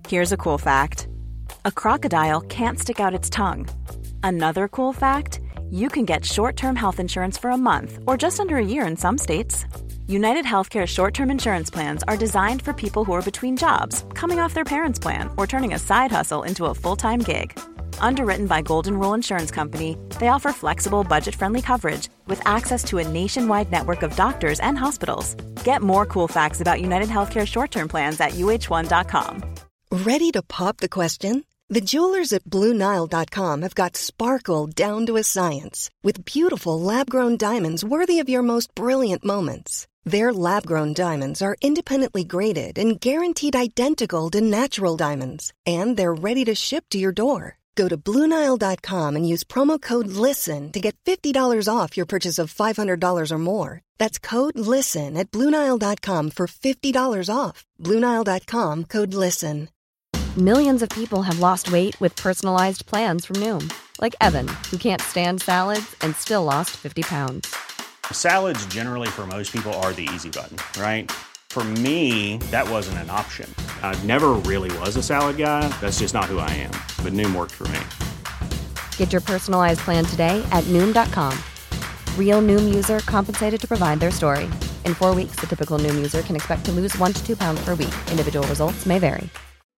Here's a cool fact. A crocodile can't stick out its tongue. Another cool fact, you can get short-term health insurance for a month or just under a year in some states. United Healthcare short-term insurance plans are designed for people who are between jobs, coming off their parents' plan, or turning a side hustle into a full-time gig. Underwritten by Golden Rule Insurance Company, they offer flexible, budget-friendly coverage with access to a nationwide network of doctors and hospitals. Get more cool facts about United Healthcare short-term plans at uh1.com. Ready to pop the question? The jewelers at BlueNile.com have got sparkle down to a science with beautiful lab-grown diamonds worthy of your most brilliant moments. Their lab-grown diamonds are independently graded and guaranteed identical to natural diamonds, and they're ready to ship to your door. Go to BlueNile.com and use promo code LISTEN to get $50 off your purchase of $500 or more. That's code LISTEN at BlueNile.com for $50 off. BlueNile.com, code LISTEN. Millions of people have lost weight with personalized plans from Noom. Like Evan, who can't stand salads and still lost 50 pounds. Salads generally for most people are the easy button, right? For me, that wasn't an option. I never really was a salad guy. That's just not who I am. But Noom worked for me. Get your personalized plan today at Noom.com. Real Noom user compensated to provide their story. In 4 weeks, the typical Noom user can expect to lose 1 to 2 pounds per week. Individual results may vary.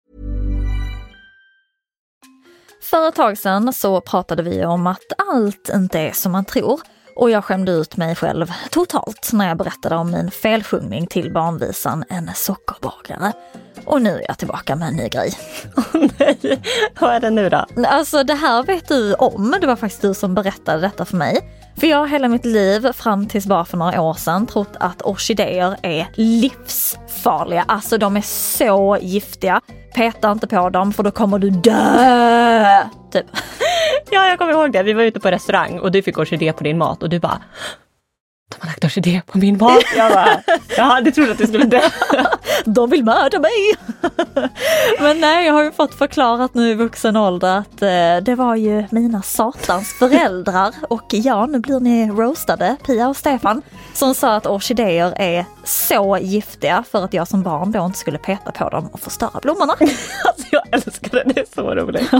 För ett tag sedan så pratade vi om att allt inte är som man tror. Och jag skämde ut mig själv totalt när jag berättade om min felsjungning till barnvisan En sockerbagare. Och nu är jag tillbaka med en ny grej. Nej, vad är det nu då? Alltså det här vet du om. Det var faktiskt du som berättade detta för mig. För jag har hela mitt liv fram tills bara för några år sedan trott att orkidéer är livsfarliga. Alltså de är så giftiga. Peta inte på dem för då kommer du dö. Typ. Ja, jag kommer ihåg det. Vi var ute på restaurang och du fick orkidé på din mat och du bara... De har lagt orkidé på min mat. Jag bara, jag hade trott att du skulle dö. De vill mörda mig. Men nej, jag har ju fått förklarat nu i vuxen ålder att det var ju mina satans föräldrar. Och ja, nu blir ni roastade, Pia och Stefan, som sa att orkidéer är så giftiga för att jag som barn då inte skulle peta på dem och förstöra blommorna. Alltså jag älskar det, det är så roligt.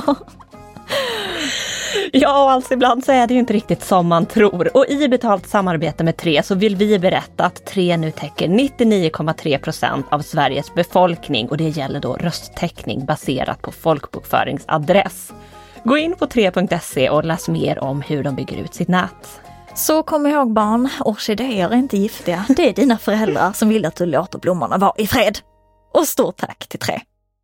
Ja, och alltså ibland så är det ju inte riktigt som man tror. Och i betalt samarbete med Tre så vill vi berätta att Tre nu täcker 99,3% av Sveriges befolkning. Och det gäller då rösttäckning baserat på folkbokföringsadress. Gå in på 3.se och läs mer om hur de bygger ut sitt nät. Så kom ihåg barn, orkidéer är inte giftiga. Det är dina föräldrar som vill att du låter blommorna vara i fred. Och stort tack till Tre.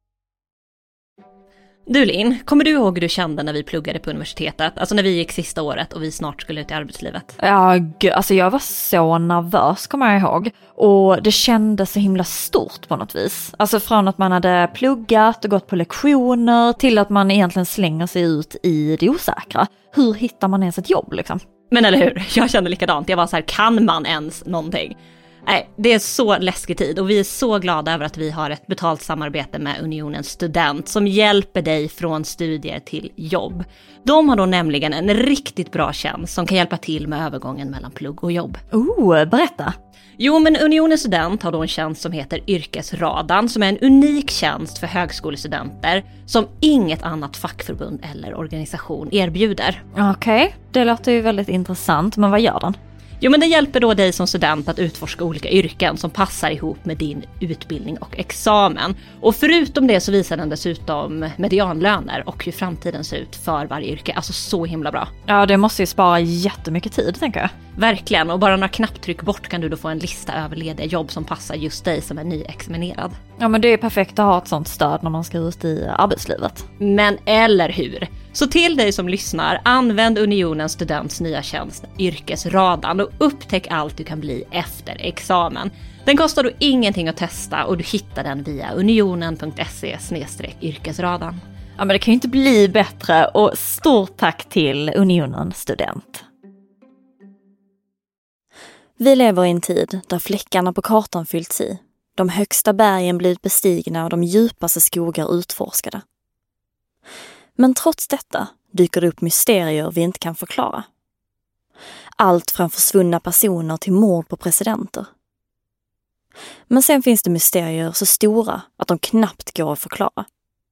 Du Linn, kommer du ihåg hur du kände när vi pluggade på universitetet? Alltså när vi gick sista året och vi snart skulle ut i arbetslivet. Ja, alltså jag var så nervös, kommer jag ihåg. Och det kändes så himla stort på något vis. Alltså från att man hade pluggat och gått på lektioner till att man egentligen slänger sig ut i det osäkra. Hur hittar man ens ett jobb liksom? Men eller hur, jag kände likadant. Jag var så här, kan man ens någonting? Nej, det är så läskig tid och vi är så glada över att vi har ett betalt samarbete med Unionen Student som hjälper dig från studier till jobb. De har då nämligen en riktigt bra tjänst som kan hjälpa till med övergången mellan plugg och jobb. Berätta. Jo, men Unionen Student har då en tjänst som heter Yrkesradan som är en unik tjänst för högskolestudenter som inget annat fackförbund eller organisation erbjuder. Okej, det låter ju väldigt intressant, men vad gör den? Jo, men det hjälper då dig som student att utforska olika yrken som passar ihop med din utbildning och examen. Och förutom det så visar den dessutom medianlöner och hur framtiden ser ut för varje yrke. Alltså så himla bra. Ja, det måste ju spara jättemycket tid, tänker jag. Verkligen, och bara några knapptryck bort kan du då få en lista över lediga jobb som passar just dig som är nyexaminerad. Ja, men det är perfekt att ha ett sånt stöd när man ska ut i arbetslivet. Men eller hur? Så till dig som lyssnar, använd Unionens Students nya tjänst Yrkesradan och upptäck allt du kan bli efter examen. Den kostar då ingenting att testa och du hittar den via unionen.se/yrkesradan. Ja, men det kan ju inte bli bättre och stort tack till Unionen Student. Vi lever i en tid där fläckarna på kartan fyllts i. De högsta bergen blivit bestigna och de djupaste skogar utforskade. Men trots detta dyker det upp mysterier vi inte kan förklara. Allt från försvunna personer till mord på presidenter. Men sen finns det mysterier så stora att de knappt går att förklara.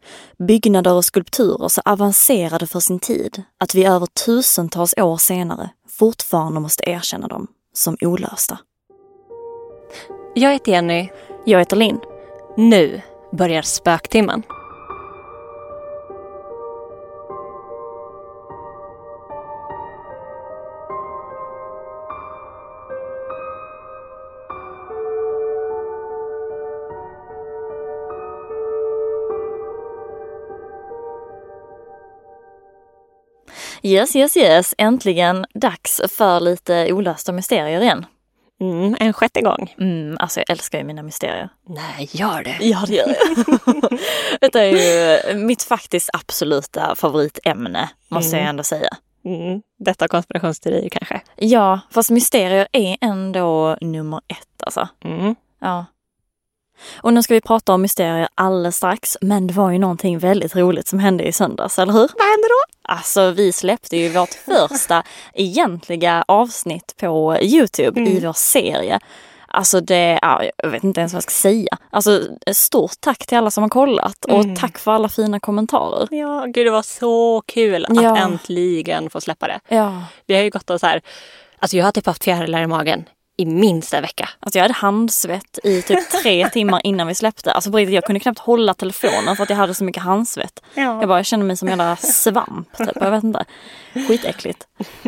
Byggnader och skulpturer så avancerade för sin tid att vi över tusentals år senare fortfarande måste erkänna dem som olösta. Jag heter Jenny. Jag heter Linn. Nu börjar spöktimmen. Yes. Äntligen dags för lite olösta mysterier igen. En sjätte gång. Alltså jag älskar ju mina mysterier. Nej, gör det. Ja, det gör jag. Detta är ju mitt faktiskt absoluta favoritämne, måste jag ändå säga. Detta konspirationsteorier kanske. Ja, fast mysterier är ändå nummer 1 alltså. Ja. Och nu ska vi prata om mysterier alldeles strax, men det var ju någonting väldigt roligt som hände i söndags, eller hur? Vad hände då? Alltså vi släppte ju vårt första egentliga avsnitt på YouTube i vår serie. Alltså jag vet inte ens vad jag ska säga. Alltså stort tack till alla som har kollat och tack för alla fina kommentarer. Ja, gud det var så kul att äntligen få släppa det. Ja. Vi har ju gått och så här, alltså jag har typ haft fjärilar i magen i minst en vecka. Alltså jag hade handsvett i typ 3 timmar innan vi släppte. Alltså på riktigt, jag kunde knappt hålla telefonen för att jag hade så mycket handsvett. Ja. Jag kände mig som en jävla svamp typ. Jag vet inte. Skitäckligt.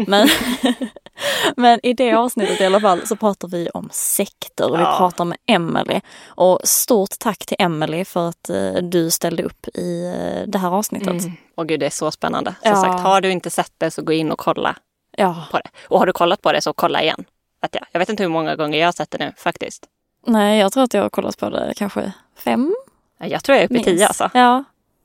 Men i det avsnittet i alla fall så pratar vi om sekter och vi pratar med Emily. Och stort tack till Emily för att du ställde upp i det här avsnittet. Och gud, det är så spännande. Som sagt, har du inte sett det så gå in och kolla på det. Och har du kollat på det så kolla igen. Jag vet inte hur många gånger jag har sett det nu faktiskt. Nej, jag tror att jag har kollat på det kanske 5. Jag tror jag är uppe i 10 alltså. Ja.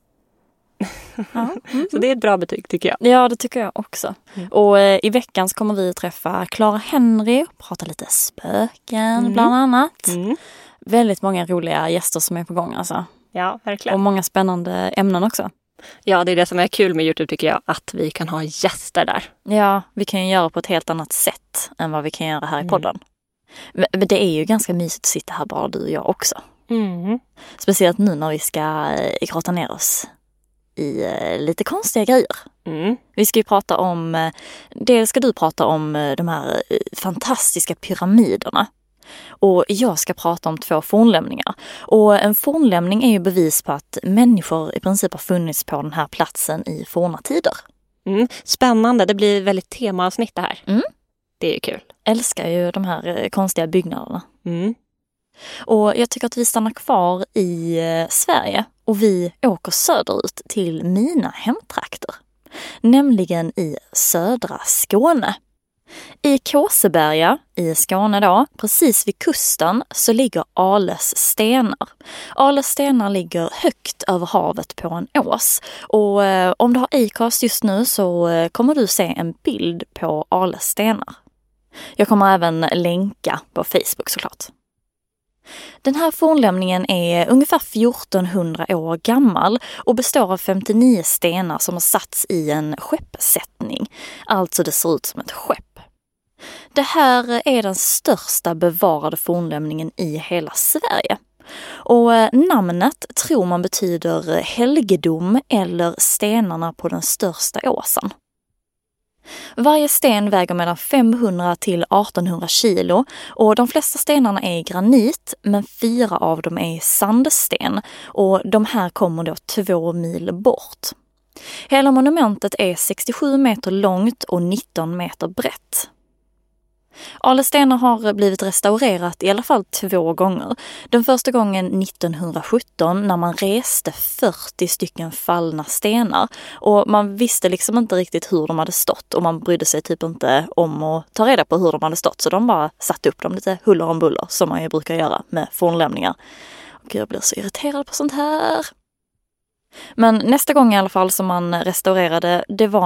Så det är ett bra betyg tycker jag. Ja, det tycker jag också. Och i veckan så kommer vi träffa Clara Henry och prata lite spöken bland annat. Väldigt många roliga gäster som är på gång alltså. Ja, verkligen. Och många spännande ämnen också. Ja, det är det som är kul med YouTube tycker jag, att vi kan ha gäster där. Ja, vi kan ju göra på ett helt annat sätt än vad vi kan göra här i podden. Men det är ju ganska mysigt att sitta här bara du och jag också. Speciellt nu när vi ska grotta ner oss i lite konstiga grejer. Vi ska ju prata om, dels ska du prata om de här fantastiska pyramiderna. Och jag ska prata om 2 fornlämningar. Och en fornlämning är ju bevis på att människor i princip har funnits på den här platsen i forna tider. Spännande, det blir väldigt temaavsnitt det här. Det är ju kul. Älskar ju de här konstiga byggnaderna. Och jag tycker att vi stannar kvar i Sverige och vi åker söderut till mina hemtrakter. Nämligen i södra Skåne. I Kåseberga i Skåne då, precis vid kusten, så ligger Ales stenar. Ales stenar ligger högt över havet på en ås. Och om du har Acast just nu så kommer du se en bild på Ales stenar. Jag kommer även länka på Facebook såklart. Den här fornlämningen är ungefär 1400 år gammal och består av 59 stenar som har satts i en skeppsättning. Alltså det ser ut som ett skepp. Det här är den största bevarade fornlämningen i hela Sverige. Och namnet tror man betyder helgedom eller stenarna på den största åsen. Varje sten väger mellan 500 till 1800 kilo och de flesta stenarna är i granit men 4 av dem är sandsten och de här kommer då 2 mil bort. Hela monumentet är 67 meter långt och 19 meter brett. Ales stenar har blivit restaurerat i alla fall 2 gånger. Den första gången 1917 när man reste 40 stycken fallna stenar. Och man visste liksom inte riktigt hur de hade stått och man brydde sig typ inte om att ta reda på hur de hade stått. Så de bara satte upp dem lite huller om buller som man ju brukar göra med fornlämningar. Och jag blir så irriterad på sånt här. Men nästa gång i alla fall som man restaurerade, det var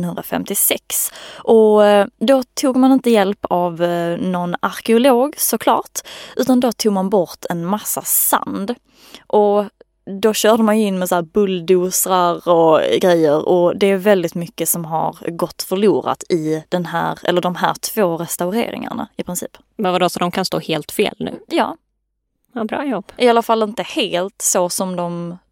1956. Och då tog man inte hjälp av någon arkeolog såklart, utan då tog man bort en massa sand. Och då körde man in med så här bulldozrar och grejer och det är väldigt mycket som har gått förlorat i den här, eller de här 2 restaureringarna i princip. Men vadå, så de kan stå helt fel nu? Ja. Ja, bra jobb. I alla fall inte helt så som de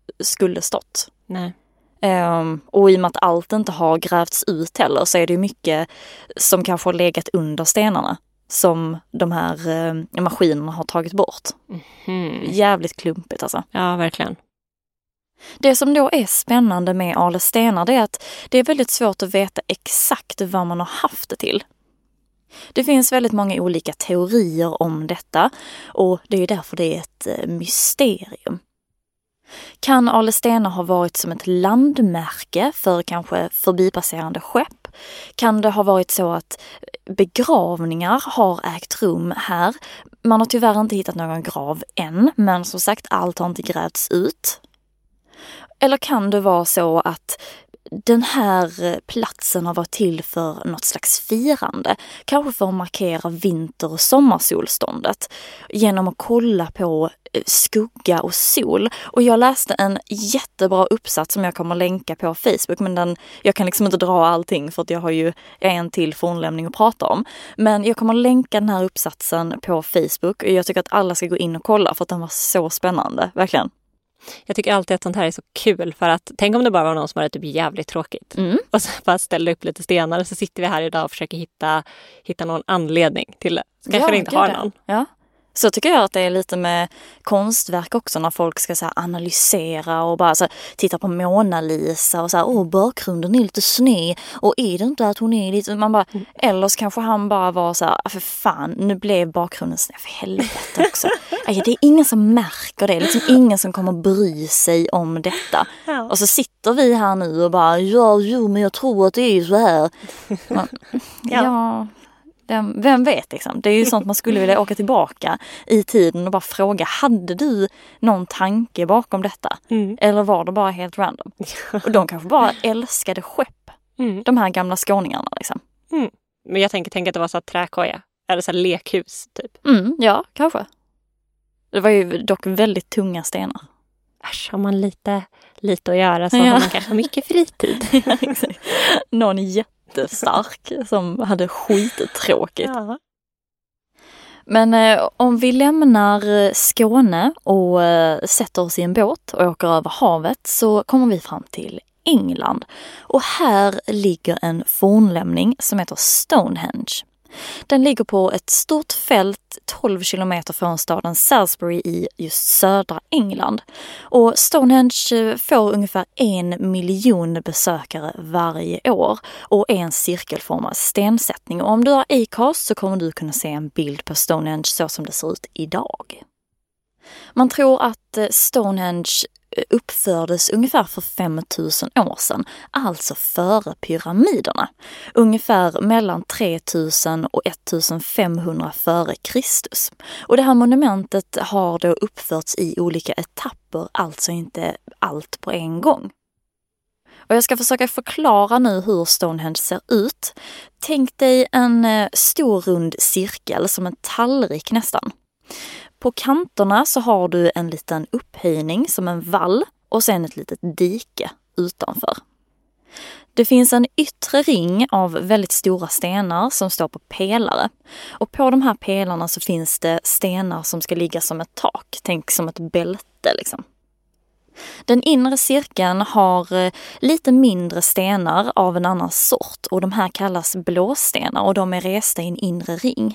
skulle stått. Nej. Och i och med att allt inte har grävts ut heller så är det mycket som kanske har legat under stenarna som de här maskinerna har tagit bort. Jävligt klumpigt alltså. Ja, verkligen. Det som då är spännande med Ale stenar det är att det är väldigt svårt att veta exakt vad man har haft det till. Det finns väldigt många olika teorier om detta och det är ju därför det är ett mysterium. Kan Ale stenar ha varit som ett landmärke för kanske förbipasserande skepp? Kan det ha varit så att begravningar har ägt rum här? Man har tyvärr inte hittat någon grav än, men som sagt, allt har inte grävts ut. Eller kan det vara så att den här platsen har varit till för något slags firande? Kanske för att markera vinter- och sommarsolståndet genom att kolla på skugga och sol. Och jag läste en jättebra uppsats som jag kommer länka på Facebook, men jag kan liksom inte dra allting för att jag har en till fornlämning att prata om. Men jag kommer länka den här uppsatsen på Facebook och jag tycker att alla ska gå in och kolla för att den var så spännande, verkligen. Jag tycker alltid att sånt här är så kul för att tänk om det bara var någon som hade typ jävligt tråkigt. Och så bara ställde upp lite stenar och så sitter vi här idag och försöker hitta någon anledning till det. Så kanske det inte har någon. Ja. Så tycker jag att det är lite med konstverk också när folk ska så här analysera och bara så här, titta på Mona Lisa och så här, bakgrunden är lite sned och är det inte att hon är lite, man bara, eller så kanske han bara var så här, för fan, nu blev bakgrunden sned, för helvete också. Det är ingen som märker det, liksom ingen som kommer bry sig om detta. Ja. Och så sitter vi här nu och bara, men jag tror att det är så här. Ja. Vem vet liksom. Det är ju sånt man skulle vilja åka tillbaka i tiden och bara fråga, hade du någon tanke bakom detta? Eller var det bara helt random? Och de kanske bara älskade skepp. De här gamla skåningarna liksom. Men jag tänker att det var så här träkoja. Eller så här lekhus typ. Ja, kanske. Det var ju dock väldigt tunga stenar. Äsch, har man lite att göra så har man kanske mycket fritid. Ja, exakt. Någon jättestark som hade skittråkigt. Ja. Men om vi lämnar Skåne och sätter oss i en båt och åker över havet så kommer vi fram till England. Och här ligger en fornlämning som heter Stonehenge. Den ligger på ett stort fält 12 kilometer från staden Salisbury i just södra England. Och Stonehenge får ungefär 1 miljon besökare varje år och är en cirkelformad stensättning. Och om du har Acast så kommer du kunna se en bild på Stonehenge så som det ser ut idag. Man tror att Stonehenge uppfördes ungefär för 5000 år sedan, alltså före pyramiderna. Ungefär mellan 3000 och 1500 före Kristus. Och det här monumentet har då uppförts i olika etapper, alltså inte allt på en gång. Och jag ska försöka förklara nu hur Stonehenge ser ut. Tänk dig en stor rund cirkel som en tallrik nästan. På kanterna så har du en liten upphöjning som en vall och sen ett litet dike utanför. Det finns en yttre ring av väldigt stora stenar som står på pelare. Och på de här pelarna så finns det stenar som ska ligga som ett tak. Tänk som ett bälte liksom. Den inre cirkeln har lite mindre stenar av en annan sort och de här kallas blåstenar och de är resta i en inre ring.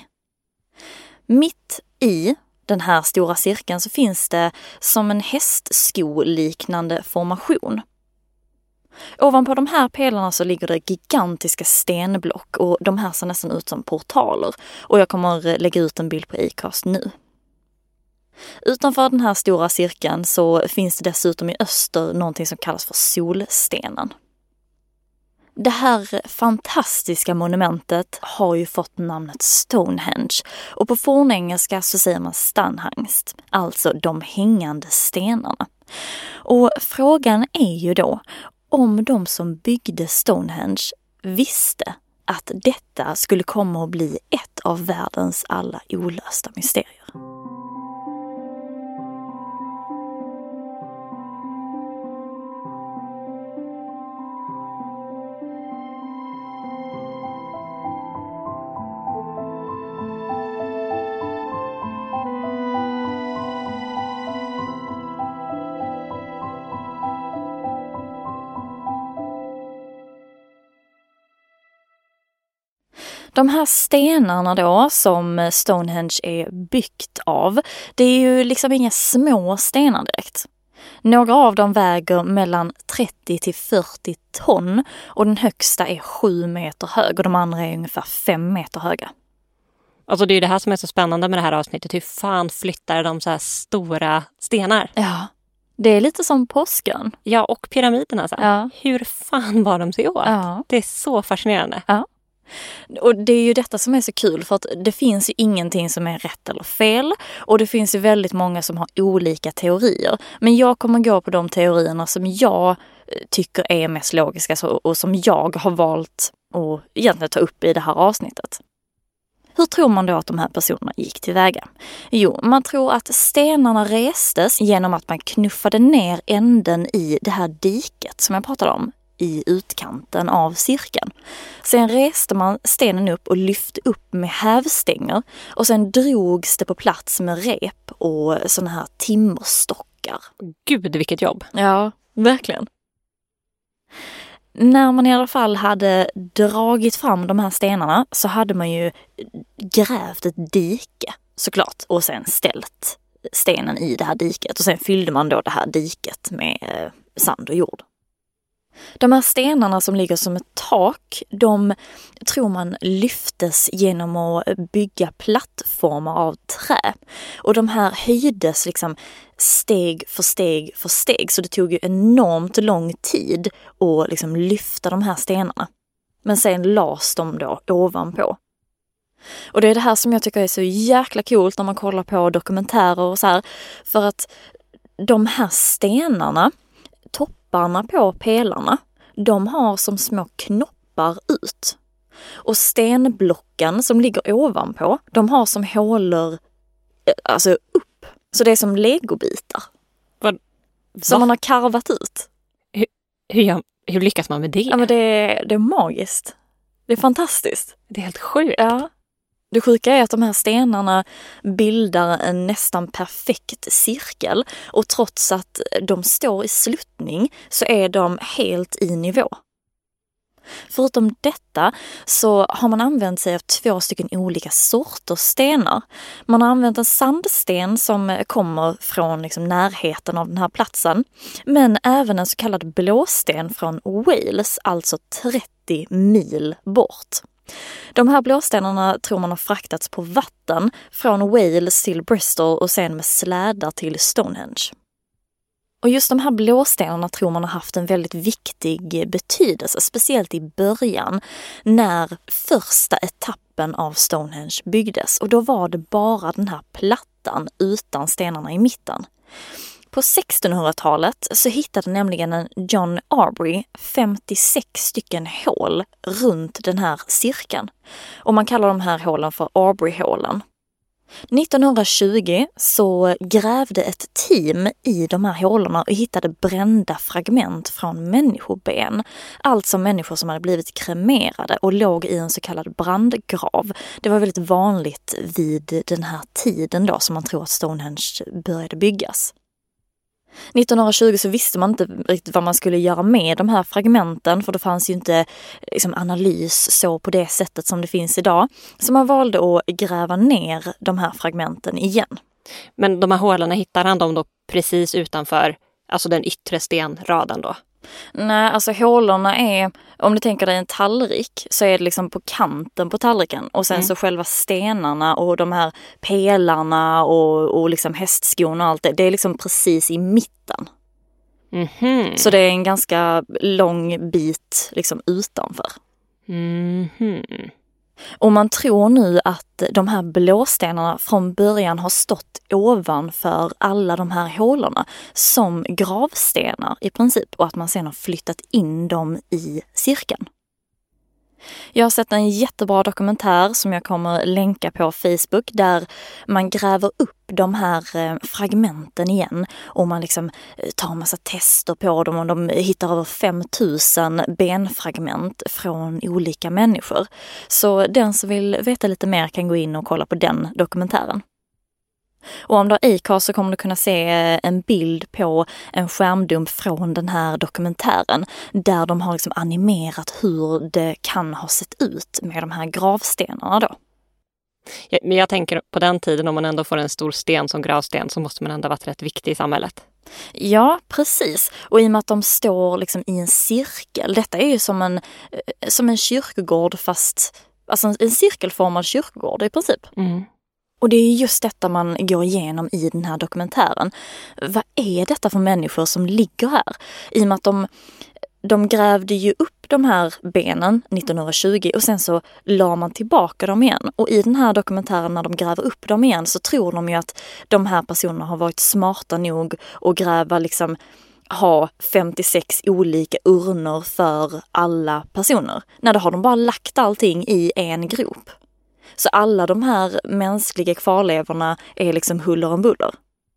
Mitt i den här stora cirkeln så finns det som en hästsko-liknande formation. Ovanpå de här pelarna så ligger det gigantiska stenblock och de här ser nästan ut som portaler. Och jag kommer lägga ut en bild på Acast nu. Utanför den här stora cirkeln så finns det dessutom i öster någonting som kallas för solstenen. Det här fantastiska monumentet har ju fått namnet Stonehenge och på fornengelska så säger man Stanhangst, alltså de hängande stenarna. Och frågan är ju då om de som byggde Stonehenge visste att detta skulle komma att bli ett av världens alla olösta mysterier. De här stenarna då som Stonehenge är byggt av, det är ju liksom inga små stenar direkt. Några av dem väger mellan 30 till 40 ton och den högsta är 7 meter hög och de andra är ungefär 5 meter höga. Alltså det är ju det här som är så spännande med det här avsnittet. Hur fan flyttar de så här stora stenar? Ja, det är lite som påsken. Ja, och pyramiderna. Så. Ja. Hur fan var de sig åt? Ja. Det är så fascinerande. Ja. Och det är ju detta som är så kul, för att det finns ju ingenting som är rätt eller fel och det finns ju väldigt många som har olika teorier. Men jag kommer gå på de teorierna som jag tycker är mest logiska och som jag har valt att egentligen ta upp i det här avsnittet. Hur tror man då att de här personerna gick tillväga? Jo, man tror att stenarna restes genom att man knuffade ner änden i det här diket som jag pratade om i utkanten av cirkeln. Sen reste man stenen upp och lyfte upp med hävstänger och sen drogs det på plats med rep och såna här timmerstockar. Gud, vilket jobb. Ja, verkligen. När man i alla fall hade dragit fram de här stenarna så hade man ju grävt ett dike såklart och sen ställt stenen i det här diket och sen fyllde man då det här diket med sand och jord. De här stenarna som ligger som ett tak, de tror man lyftes genom att bygga plattformar av trä. Och de här höjdes liksom steg för steg för steg. Så det tog ju enormt lång tid att liksom lyfta de här stenarna. Men sen lades de då ovanpå. Och det är det här som jag tycker är så jäkla coolt när man kollar på dokumentärer och så här. För att de här stenarna, topparna på pelarna, de har som små knoppar ut. Och stenblocken som ligger ovanpå, de har som hålor alltså upp. Så det är som legobitar. Som man har karvat ut. Hur lyckas man med det? Ja, men det är magiskt. Det är fantastiskt. Det är helt sjukt. Ja. Det sjuka är att de här stenarna bildar en nästan perfekt cirkel och trots att de står i sluttning så är de helt i nivå. Förutom detta så har man använt sig av 2 olika sorters stenar. Man har använt en sandsten som kommer från liksom närheten av den här platsen, men även en så kallad blåsten från Wales, alltså 30 mil bort. De här blåstenarna tror man har fraktats på vatten från Wales till Bristol och sen med slädar till Stonehenge. Och just de här blåstenarna tror man har haft en väldigt viktig betydelse, speciellt i början när första etappen av Stonehenge byggdes. Och då var det bara den här plattan utan stenarna i mitten. På 1600-talet så hittade nämligen en John Aubrey 56 stycken hål runt den här cirkeln. Och man kallar de här hålen för Aubrey-hålen. 1920 så grävde ett team i de här hålorna och hittade brända fragment från människoben. Alltså människor som hade blivit kremerade och låg i en så kallad brandgrav. Det var väldigt vanligt vid den här tiden då som man tror att Stonehenge började byggas. 1920 så visste man inte riktigt vad man skulle göra med de här fragmenten, för det fanns ju inte liksom analys så på det sättet som det finns idag. Så man valde att gräva ner de här fragmenten igen. Men de här hålen, hittar han dem då precis utanför, alltså den yttre stenraden då? Nej, alltså hålorna är, om du tänker dig en tallrik så är det liksom på kanten på tallriken och sen så själva stenarna och de här pelarna och liksom hästskorna och allt det är liksom precis i mitten. Mm-hmm. Så det är en ganska lång bit liksom utanför. Mm-hmm. Och man tror nu att de här blåstenarna från början har stått ovanför alla de här hålorna som gravstenar i princip, och att man sedan har flyttat in dem i cirkeln. Jag har sett en jättebra dokumentär som jag kommer länka på Facebook där man gräver upp de här fragmenten igen och man liksom tar en massa tester på dem och de hittar över 5000 benfragment från olika människor. Så den som vill veta lite mer kan gå in och kolla på den dokumentären. Och om du har Acast så kommer du kunna se en bild på en skärmdump från den här dokumentären där de har liksom animerat hur det kan ha sett ut med de här gravstenarna då. Ja, men jag tänker på den tiden, om man ändå får en stor sten som gravsten, så måste man ändå vara rätt viktig i samhället. Ja, precis. Och i och med att de står liksom i en cirkel, detta är ju som en kyrkogård, fast alltså en cirkelformad kyrkogård i princip. Mm. Och det är just detta man går igenom i den här dokumentären. Vad är detta för människor som ligger här? I och med att de grävde ju upp de här benen 1920 och sen så la man tillbaka dem igen. Och i den här dokumentären när de gräver upp dem igen så tror de ju att de här personerna har varit smarta nog att gräva liksom ha 56 olika urnor för alla personer. När då har de bara lagt allting i en grop. Så alla de här mänskliga kvarlevorna är liksom huller om buller.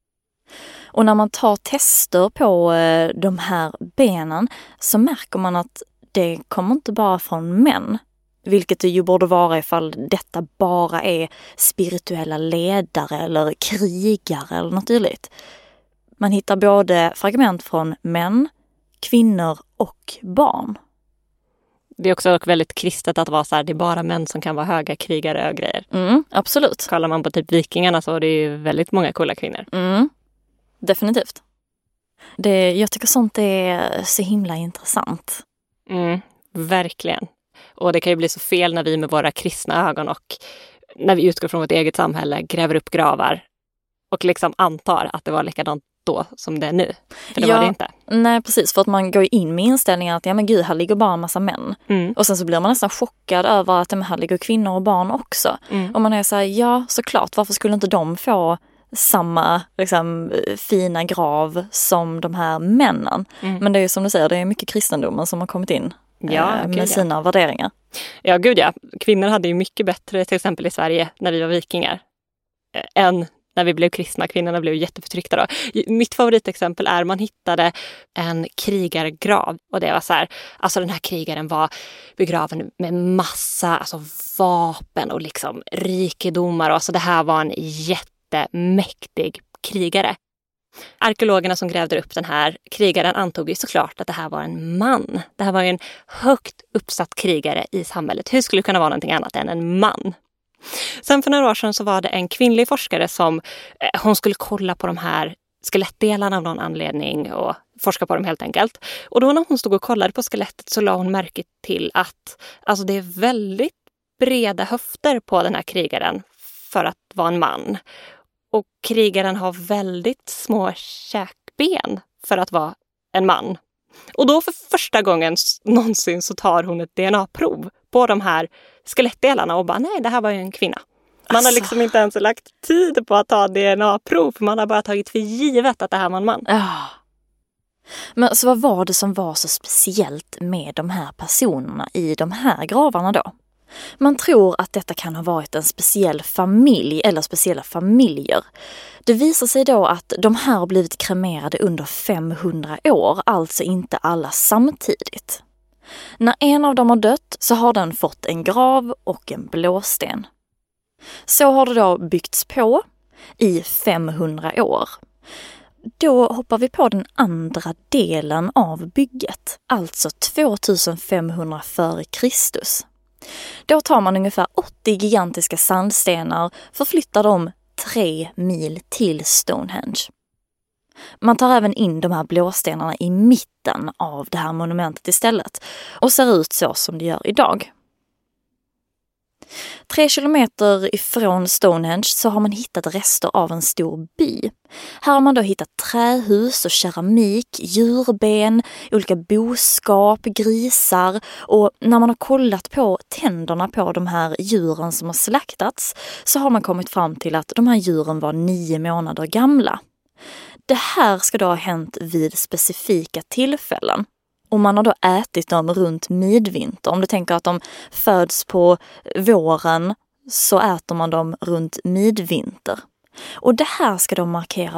Och när man tar tester på de här benen så märker man att det kommer inte bara från män. Vilket det ju borde vara ifall detta bara är spirituella ledare eller krigare eller något dylikt. Man hittar både fragment från män, kvinnor och barn. Det är också väldigt kristet att vara så här, det är bara män som kan vara höga krigare och grejer. Absolut. Kollar man på typ vikingarna så är det ju väldigt många coola kvinnor. Definitivt. Jag tycker sånt är så himla intressant. Verkligen. Och det kan ju bli så fel när vi med våra kristna ögon och när vi utgår från vårt eget samhälle gräver upp gravar och liksom antar att det var likadant då som det är nu. För det var det inte. Nej, precis. För att man går in med inställningen att ja men gud, här ligger bara en massa män. Och sen så blir man nästan chockad över att här ligger kvinnor och barn också. Och man är så här, ja såklart, varför skulle inte de få samma liksom, fina grav som de här männen? Men det är ju som du säger, det är mycket kristendomen som har kommit in med sina värderingar. Ja, gud ja. Kvinnor hade ju mycket bättre till exempel i Sverige när vi var vikingar än när vi blev kristna. Kvinnorna blev jätteförtryckta då. Mitt favoritexempel är man hittade en krigargrav. Och det var så här, alltså den här krigaren var begraven med massa alltså vapen och liksom rikedomar. Alltså det här var en jättemäktig krigare. Arkeologerna som grävde upp den här krigaren antog ju såklart att det här var en man. Det här var ju en högt uppsatt krigare i samhället. Hur skulle det kunna vara någonting annat än en man? Sen för några år sedan så var det en kvinnlig forskare som hon skulle kolla på de här skelettdelarna av någon anledning och forska på dem helt enkelt. Och då när hon stod och kollade på skelettet så la hon märke till att alltså det är väldigt breda höfter på den här krigaren för att vara en man. Och krigaren har väldigt små käkben för att vara en man. Och då för första gången någonsin så tar hon ett DNA-prov på de här skelettdelarna och bara nej, det här var ju en kvinna. Man har liksom inte ens lagt tid på att ta DNA-prov, för man har bara tagit för givet att det här var en man. Men alltså, vad var det som var så speciellt med de här personerna i de här gravarna då? Man tror att detta kan ha varit en speciell familj eller speciella familjer. Det visar sig då att de här har blivit kremerade under 500 år, alltså inte alla samtidigt. När en av dem har dött så har den fått en grav och en blåsten. Så har det då byggts på i 500 år. Då hoppar vi på den andra delen av bygget, alltså 2500 före Kristus. Då tar man ungefär 80 gigantiska sandstenar, förflyttar dem 3 mil till Stonehenge. Man tar även in de här blåstenarna i mitten av det här monumentet istället och ser ut så som det gör idag. 3 kilometer ifrån Stonehenge så har man hittat rester av en stor by. Här har man då hittat trähus och keramik, djurben, olika boskap, grisar, och när man har kollat på tänderna på de här djuren som har slaktats så har man kommit fram till att de här djuren var 9 månader gamla. Det här ska då ha hänt vid specifika tillfällen. Och man har då ätit dem runt midvinter. Om du tänker att de föds på våren så äter man dem runt midvinter. Och det här ska då markera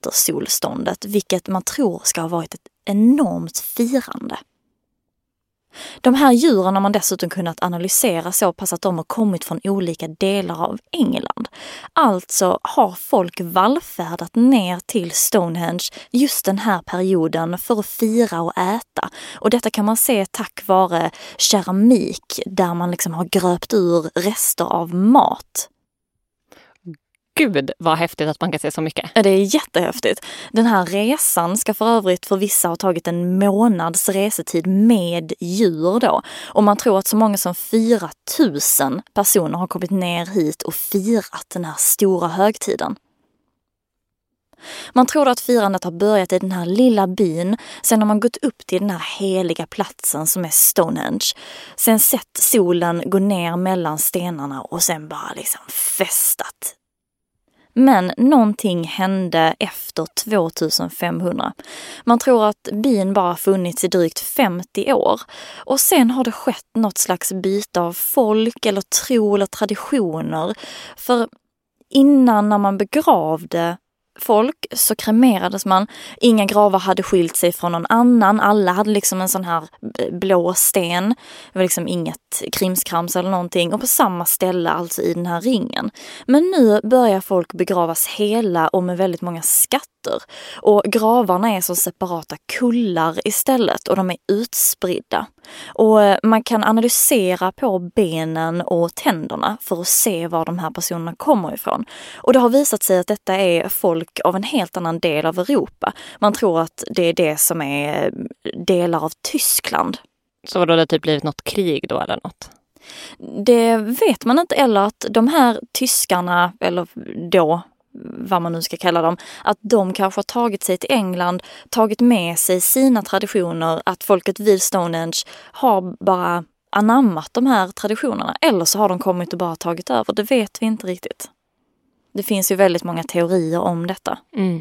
vintersolståndet, vilket man tror ska ha varit ett enormt firande. De här djuren har man dessutom kunnat analysera så pass att de har kommit från olika delar av England. Alltså har folk vallfärdat ner till Stonehenge just den här perioden för att fira och äta. Och detta kan man se tack vare keramik där man liksom har gröpt ur rester av mat. Gud, vad häftigt att man kan se så mycket. Det är jättehäftigt. Den här resan ska för övrigt för vissa ha tagit en månads resetid med djur då. Och man tror att så många som 4 000 personer har kommit ner hit och firat den här stora högtiden. Man tror att firandet har börjat i den här lilla byn. Sen har man gått upp till den här heliga platsen som är Stonehenge. Sen sett solen gå ner mellan stenarna och sen bara liksom festat. Men någonting hände efter 2500. Man tror att byn bara funnits i drygt 50 år. Och sen har det skett något slags byte av folk eller tro eller traditioner. För innan när man begravde folk så kremerades man. Inga gravar hade skilt sig från någon annan. Alla hade liksom en sån här blå sten. Det var liksom inget krimskrams eller någonting. Och på samma ställe, alltså i den här ringen. Men nu börjar folk begravas hela och med väldigt många skatter. Och gravarna är som separata kullar istället och de är utspridda. Och man kan analysera på benen och tänderna för att se var de här personerna kommer ifrån. Och det har visat sig att detta är folk av en helt annan del av Europa. Man tror att det är det som är delar av Tyskland. Så då har det typ blivit något krig då eller något? Det vet man inte, eller att de här tyskarna, eller då vad man nu ska kalla dem, att de kanske har tagit sig till England, tagit med sig sina traditioner, att folket vid Stonehenge har bara anammat de här traditionerna, eller så har de kommit och bara tagit över. Det vet vi inte riktigt. Det finns ju väldigt många teorier om detta. Mm.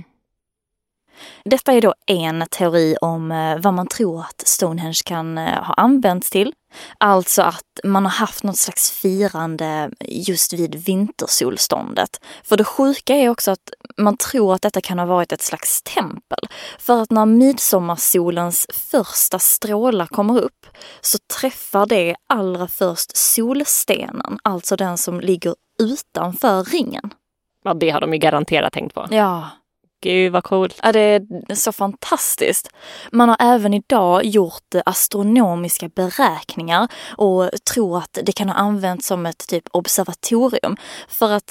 Detta är då en teori om vad man tror att Stonehenge kan ha använts till. Alltså att man har haft något slags firande just vid vintersolståndet. För det sjuka är också att man tror att detta kan ha varit ett slags tempel. För att när midsommarsolens första strålar kommer upp så träffar det allra först solstenen, alltså den som ligger utanför ringen. Ja, det har de ju garanterat tänkt på. Ja. Gud vad coolt. Ja, det är så fantastiskt. Man har även idag gjort astronomiska beräkningar och tror att det kan ha använts som ett typ observatorium. För att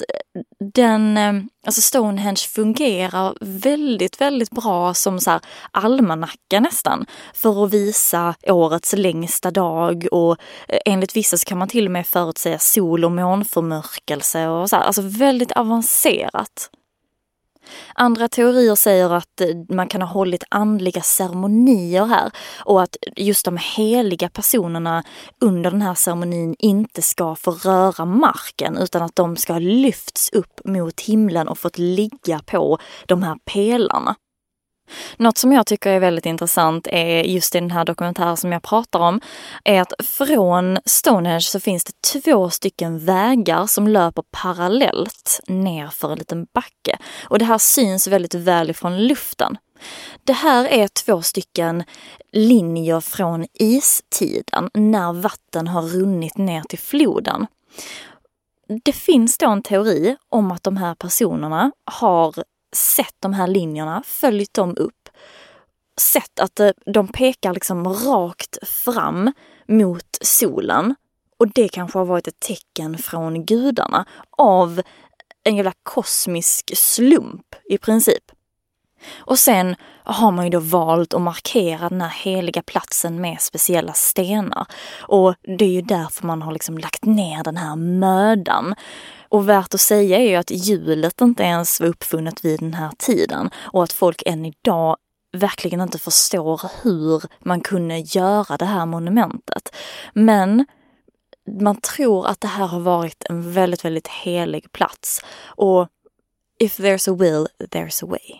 alltså Stonehenge fungerar väldigt, väldigt bra som så här almanacka nästan. För att visa årets längsta dag, och enligt vissa så kan man till och med förutsäga sol- och månförmörkelse och så här. Alltså väldigt avancerat. Andra teorier säger att man kan ha hållit andliga ceremonier här och att just de heliga personerna under den här ceremonin inte ska få röra marken utan att de ska ha lyfts upp mot himlen och fått ligga på de här pelarna. Något som jag tycker är väldigt intressant är just i den här dokumentären som jag pratar om, är att från Stonehenge så finns det 2 stycken vägar som löper parallellt ner för en liten backe. Och det här syns väldigt väl ifrån luften. Det här är 2 stycken linjer från istiden när vatten har runnit ner till floden. Det finns då en teori om att de här personerna har sett de här linjerna, följt dem upp, sett att de pekar liksom rakt fram mot solen, och det kanske har varit ett tecken från gudarna av en jävla kosmisk slump i princip. Och sen har man ju då valt att markera den här heliga platsen med speciella stenar. Och det är ju därför man har liksom lagt ner den här mödan. Och värt att säga är ju att hjulet inte ens var uppfunnet vid den här tiden. Och att folk än idag verkligen inte förstår hur man kunde göra det här monumentet. Men man tror att det här har varit en väldigt, väldigt helig plats. Och if there's a will, there's a way.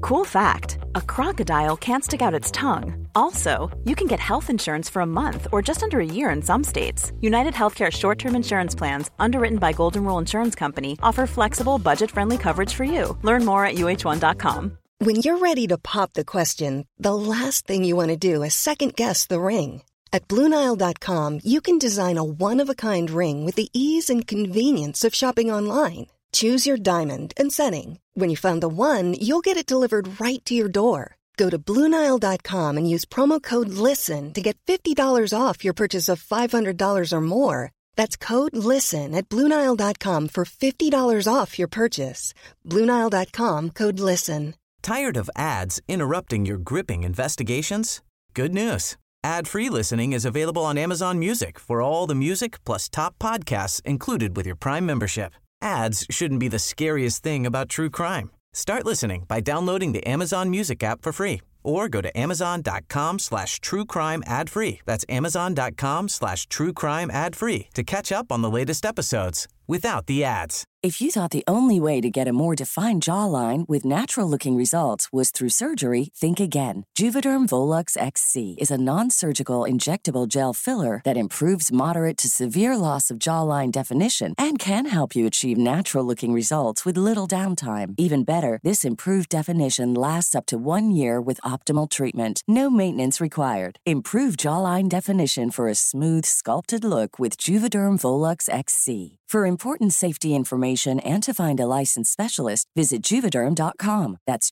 Cool fact, a crocodile can't stick out its tongue. Also, you can get health insurance for a month or just under a year in some states. United Healthcare short-term insurance plans, underwritten by Golden Rule Insurance Company, offer flexible, budget-friendly coverage for you. Learn more at uh1.com. When you're ready to pop the question, the last thing you want to do is second-guess the ring. At BlueNile.com, you can design a one-of-a-kind ring with the ease and convenience of shopping online. Choose your diamond and setting. When you find the one, you'll get it delivered right to your door. Go to BlueNile.com and use promo code LISTEN to get $50 off your purchase of $500 or more. That's code LISTEN at BlueNile.com for $50 off your purchase. BlueNile.com, code LISTEN. Tired of ads interrupting your gripping investigations? Good news. Ad-free listening is available on Amazon Music for all the music plus top podcasts included with your Prime membership. Ads shouldn't be the scariest thing about true crime. Start listening by downloading the Amazon Music app for free or go to amazon.com/truecrime ad-free. That's amazon.com/truecrime ad-free to catch up on the latest episodes without the ads. If you thought the only way to get a more defined jawline with natural-looking results was through surgery, think again. Juvederm Volux XC is a non-surgical injectable gel filler that improves moderate to severe loss of jawline definition and can help you achieve natural-looking results with little downtime. Even better, this improved definition lasts up to 1 year with optimal treatment. No maintenance required. Improve jawline definition for a smooth, sculpted look with Juvederm Volux XC. For important safety information and to find a licensed specialist, visit Juvederm.com. That's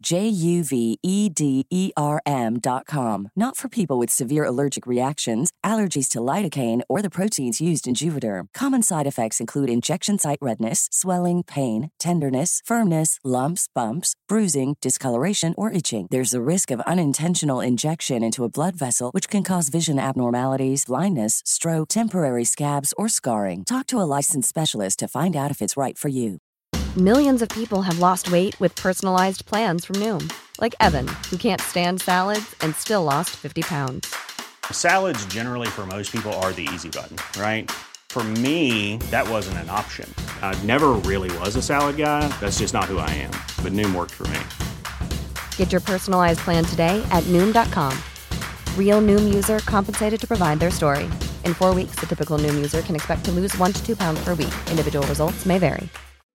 JUVEDERM.com. Not for people with severe allergic reactions, allergies to lidocaine, or the proteins used in Juvederm. Common side effects include injection site redness, swelling, pain, tenderness, firmness, lumps, bumps, bruising, discoloration, or itching. There's a risk of unintentional injection into a blood vessel, which can cause vision abnormalities, blindness, stroke, temporary scabs, or scarring. Talk to a licensed specialist to find out if it's right for you. Millions of people have lost weight with personalized plans from Noom. Like Evan, who can't stand salads and still lost 50 pounds. Salads generally for most people are the easy button, right? For me, that wasn't an option. I never really was a salad guy. That's just not who I am. But Noom worked for me. Get your personalized plan today at Noom.com. Real Noom user compensated to provide their story. In 4 weeks, the typical Noom user can expect to lose 1 to 2 pounds per week. Individual results may vary.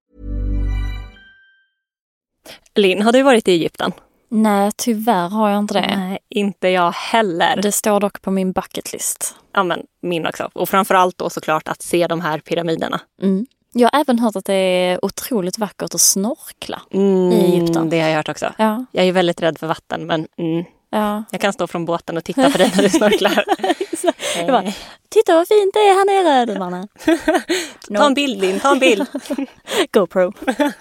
Linn, har du varit i Egypten? Nej, tyvärr har jag inte det. Nej, inte jag heller. Det står dock på min bucketlist. Ja, men min också. Och framförallt då såklart att se de här pyramiderna. Mm. Jag har även hört att det är otroligt vackert att snorkla i Egypten. Det har jag hört också. Ja. Jag är väldigt rädd för vatten, men ja. Jag kan stå från båten och titta på dig när du snorklar. Jag bara, titta vad fint det är här nere, du mannen. Ta en bild, Linn, ta en bild. GoPro.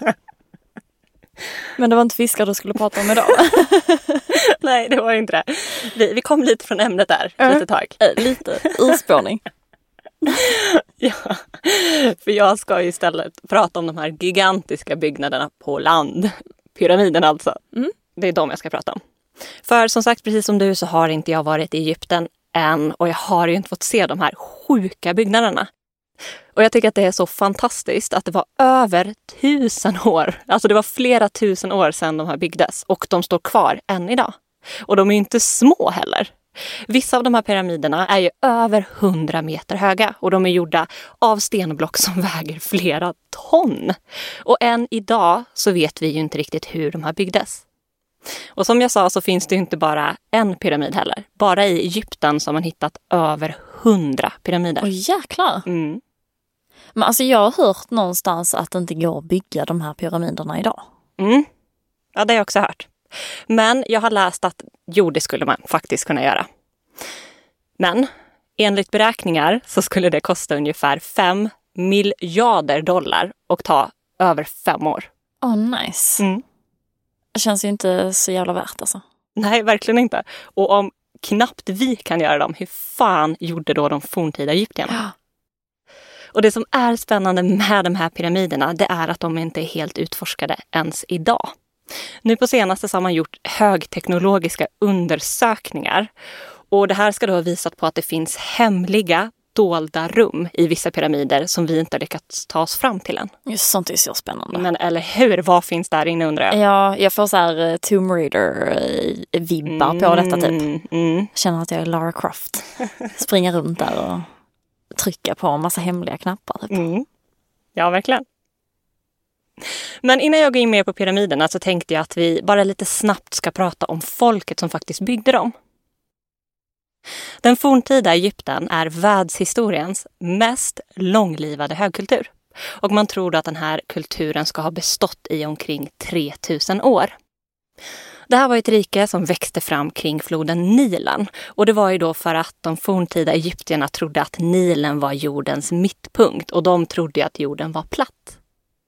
Men det var inte fiskar du skulle prata om idag. Nej, det var inte det. Vi kom lite från ämnet där, lite tag. Lite urspårning. Ja, för jag ska ju istället prata om de här gigantiska byggnaderna på land. Pyramiden alltså. Det är de jag ska prata om. För som sagt, precis som du så har inte jag varit i Egypten än. Och jag har ju inte fått se de här sjuka byggnaderna. Och jag tycker att det är så fantastiskt att det var över 1000 år. Alltså det var flera tusen år sedan de här byggdes. Och de står kvar än idag. Och de är inte små heller. Vissa av de här pyramiderna är ju över 100 meter höga. Och de är gjorda av stenblock som väger flera ton. Och än idag så vet vi ju inte riktigt hur de här byggdes. Och som jag sa så finns det inte bara en pyramid heller. Bara i Egypten så har man hittat över 100 pyramider. Åh jäklar! Men alltså jag har hört någonstans att det inte går att bygga de här pyramiderna idag. Ja, det har jag också hört. Men jag har läst att det skulle man faktiskt kunna göra. Men enligt beräkningar så skulle det kosta ungefär $5 miljarder och ta över 5 år. Nice. Det känns ju inte så jävla värt alltså. Nej, verkligen inte. Och om knappt vi kan göra dem, hur fan gjorde då de forntida egyptierna? Ja. Och det som är spännande med de här pyramiderna, det är att de inte är helt utforskade ens idag. Nu på senaste så har man gjort högteknologiska undersökningar. Och det här ska då ha visat på att det finns hemliga dolda rum i vissa pyramider som vi inte har lyckats ta oss fram till än. Just sånt är så spännande. Men eller hur? Vad finns där inne undrar jag? Ja, jag får så här Tomb Raider-vibbar på detta typ. Jag känner att jag är Lara Croft. Springa runt där och trycka på en massa hemliga knappar. Typ. Ja, verkligen. Men innan jag går in mer på pyramiderna så tänkte jag att vi bara lite snabbt ska prata om folket som faktiskt byggde dem. Den forntida Egypten är världshistoriens mest långlivade högkultur. Och man tror att den här kulturen ska ha bestått i omkring 3000 år. Det här var ett rike som växte fram kring floden Nilen. Och det var ju då för att de forntida egyptierna trodde att Nilen var jordens mittpunkt. Och de trodde att jorden var platt.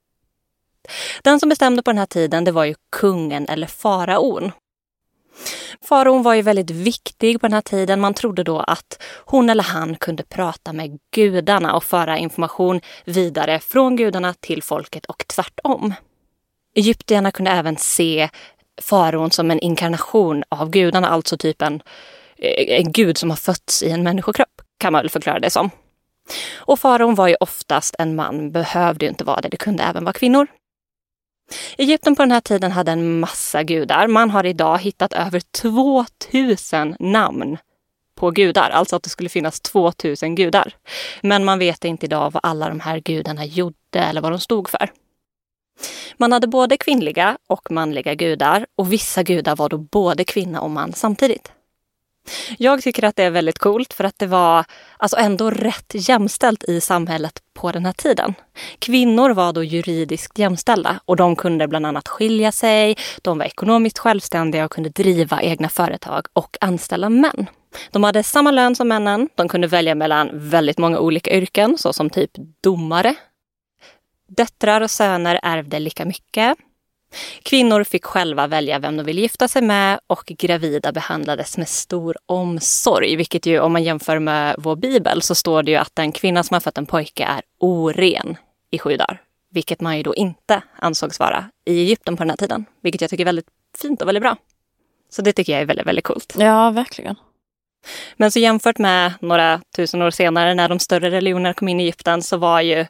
Den som bestämde på den här tiden, det var ju kungen eller faraon. Faraon var ju väldigt viktig på den här tiden. Man trodde då att hon eller han kunde prata med gudarna och föra information vidare från gudarna till folket och tvärtom. Egyptierna kunde även se faraon som en inkarnation av gudarna, alltså typ en gud som har fötts i en människokropp, kan man väl förklara det som. Och faraon var ju oftast en man, behövde ju inte vara det kunde även vara kvinnor. Egypten på den här tiden hade en massa gudar. Man har idag hittat över 2000 namn på gudar. Alltså att det skulle finnas 2000 gudar. Men man vet inte idag vad alla de här gudarna gjorde eller vad de stod för. Man hade både kvinnliga och manliga gudar. Och vissa gudar var då både kvinna och man samtidigt. Jag tycker att det är väldigt coolt för att det var alltså ändå rätt jämställt i samhället på den här tiden. Kvinnor var då juridiskt jämställda och de kunde bland annat skilja sig, de var ekonomiskt självständiga och kunde driva egna företag och anställa män. De hade samma lön som männen, de kunde välja mellan väldigt många olika yrken såsom typ domare. Döttrar och söner ärvde lika mycket. Kvinnor fick själva välja vem de ville gifta sig med och gravida behandlades med stor omsorg. Vilket ju om man jämför med vår bibel så står det ju att en kvinna som har fött en pojke är oren i 7 dagar. Vilket man ju då inte ansågs vara i Egypten på den här tiden. Vilket jag tycker är väldigt fint och väldigt bra. Så det tycker jag är väldigt, väldigt coolt. Ja, verkligen. Men så jämfört med några tusen år senare när de större religionerna kom in i Egypten så var ju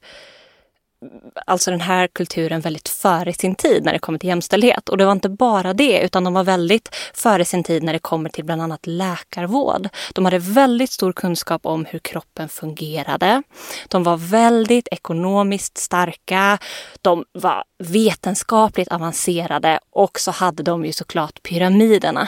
alltså den här kulturen väldigt före sin tid när det kommer till jämställdhet. Och det var inte bara det utan de var väldigt före sin tid när det kommer till bland annat läkarvård. De hade väldigt stor kunskap om hur kroppen fungerade. De var väldigt ekonomiskt starka. De var vetenskapligt avancerade och så hade de ju såklart pyramiderna.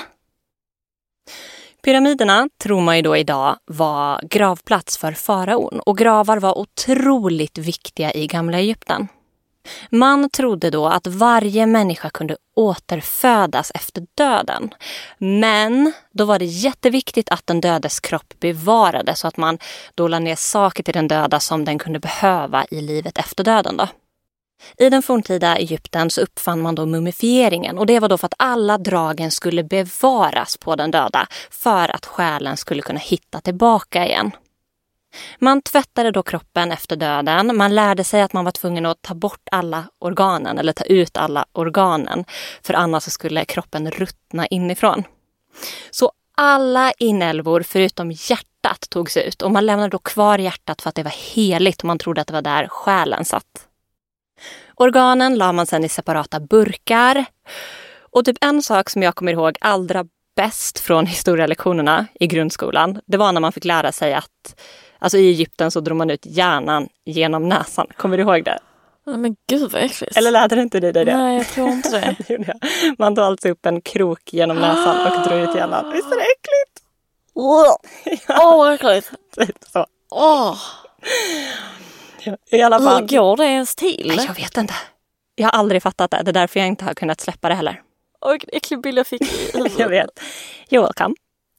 Pyramiderna tror man ju då idag var gravplats för faraon och gravar var otroligt viktiga i gamla Egypten. Man trodde då att varje människa kunde återfödas efter döden. Men då var det jätteviktigt att den dödes kropp bevarades så att man då la ner saker till den döda som den kunde behöva i livet efter döden då. I den forntida Egypten så uppfann man då mumifieringen och det var då för att alla dragen skulle bevaras på den döda för att själen skulle kunna hitta tillbaka igen. Man tvättade då kroppen efter döden, man lärde sig att man var tvungen att ta bort alla organen eller ta ut alla organen för annars så skulle kroppen ruttna inifrån. Så alla inälvor förutom hjärtat togs ut och man lämnade då kvar hjärtat för att det var heligt och man trodde att det var där själen satt. Organen la man sedan i separata burkar. Och typ en sak som jag kommer ihåg allra bäst från historielektionerna i grundskolan, det var när man fick lära sig att alltså i Egypten så drog man ut hjärnan genom näsan. Kommer du ihåg det? Men gud vad äckligt. Eller lärde du inte det? Nej, jag tror inte det. Man tog alltså upp en krok genom näsan och drog ut hjärnan. Visst är det äckligt? Vad äckligt. Så. I alla fall. Hur går det ens till? Nej, jag vet inte. Jag har aldrig fattat det. Det är därför jag inte har kunnat släppa det heller. Och vilken äcklig bild jag fick i huvudet. Jag vet. You're welcome.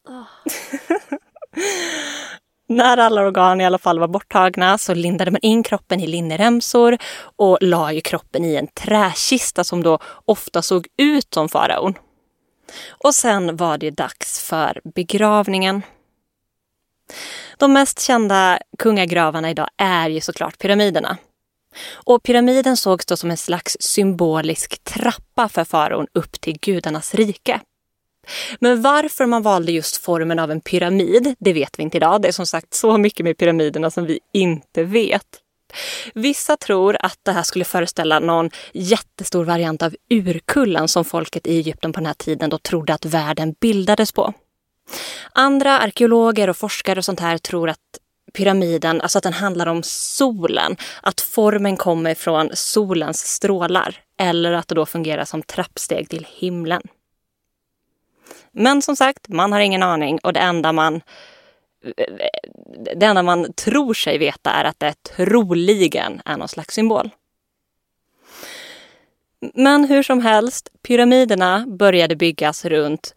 När alla organ i alla fall var borttagna så lindade man in kroppen i linneremsor och la ju kroppen i en träkista som då ofta såg ut som faraon. Och sen var det dags för begravningen. De mest kända kungagravarna idag är ju såklart pyramiderna. Och pyramiden sågs då som en slags symbolisk trappa för faraon upp till gudarnas rike. Men varför man valde just formen av en pyramid, det vet vi inte idag. Det är som sagt så mycket med pyramiderna som vi inte vet. Vissa tror att det här skulle föreställa någon jättestor variant av urkullen som folket i Egypten på den här tiden då trodde att världen bildades på. Andra arkeologer och forskare och sånt här tror att pyramiden, alltså att den handlar om solen, att formen kommer från solens strålar eller att det då fungerar som trappsteg till himlen. Men som sagt, man har ingen aning och det enda man tror sig veta är att det troligen är någon slags symbol. Men hur som helst, pyramiderna började byggas runt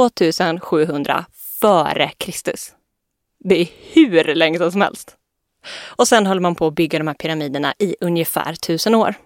2700 före Kristus. Det är hur länge som helst. Och sen höll man på att bygga de här pyramiderna i ungefär 1000 år.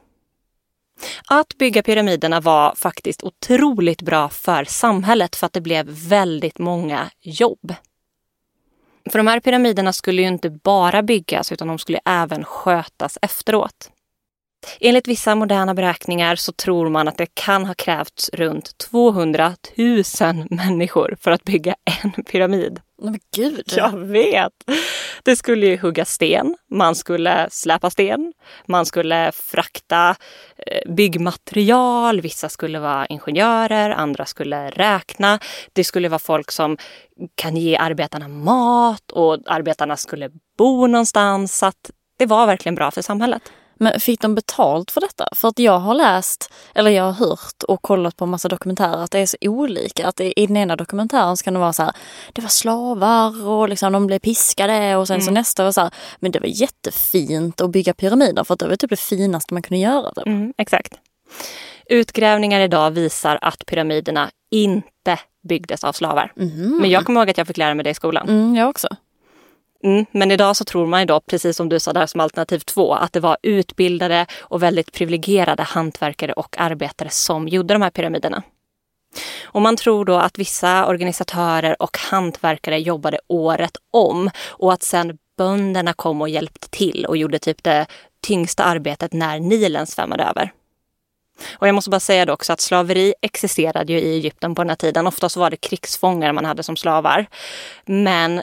Att bygga pyramiderna var faktiskt otroligt bra för samhället för att det blev väldigt många jobb. För de här pyramiderna skulle ju inte bara byggas utan de skulle även skötas efteråt. Enligt vissa moderna beräkningar så tror man att det kan ha krävts runt 200 000 människor för att bygga en pyramid. Men gud! Jag vet! Det skulle ju hugga sten, man skulle släpa sten, man skulle frakta byggmaterial, vissa skulle vara ingenjörer, andra skulle räkna. Det skulle vara folk som kan ge arbetarna mat och arbetarna skulle bo någonstans, så att det var verkligen bra för samhället. Men fick de betalt för detta? För att jag har läst, eller jag har hört och kollat på en massa dokumentärer att det är så olika. Att i den ena dokumentären så kan det vara så här, det var slavar och liksom de blev piskade och sen så nästa var så här, men det var jättefint att bygga pyramider för att det var typ det finaste man kunde göra. Typ. Exakt. Utgrävningar idag visar att pyramiderna inte byggdes av slavar. Men jag kommer ihåg att jag fick lära mig det i skolan. Jag också. Men idag så tror man idag, precis som du sa där som alternativ 2, att det var utbildade och väldigt privilegierade hantverkare och arbetare som gjorde de här pyramiderna. Och man tror då att vissa organisatörer och hantverkare jobbade året om och att sen bönderna kom och hjälpte till och gjorde typ det tyngsta arbetet när Nilen svämmade över. Och jag måste bara säga då också att slaveri existerade ju i Egypten på den här tiden. Ofta så var det krigsfångar man hade som slavar. Men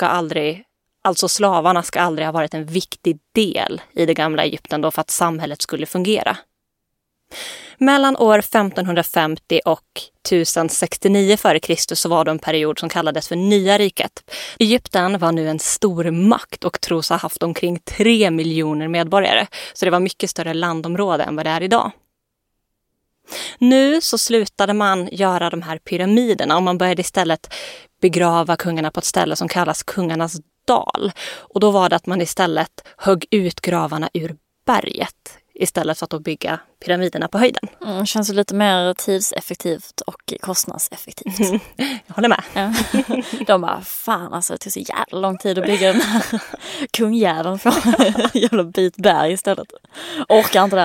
slavarna ska aldrig ha varit en viktig del i det gamla Egypten då för att samhället skulle fungera. Mellan år 1550 och 1069 f.Kr. så var det en period som kallades för Nya riket. Egypten var nu en stor makt och tros ha haft omkring 3 miljoner medborgare. Så det var mycket större landområde än vad det är idag. Nu så slutade man göra de här pyramiderna och man började istället begrava kungarna på ett ställe som kallas kungarnas dal. Och då var det att man istället högg ut gravarna ur berget istället för att bygga pyramiderna på höjden. Känns lite mer tidseffektivt och kostnadseffektivt. Jag håller med. Ja. De bara, fan alltså, det tog så jävla lång tid att bygga den här kungjäveln för en jävla bit berg istället. Orkar inte det.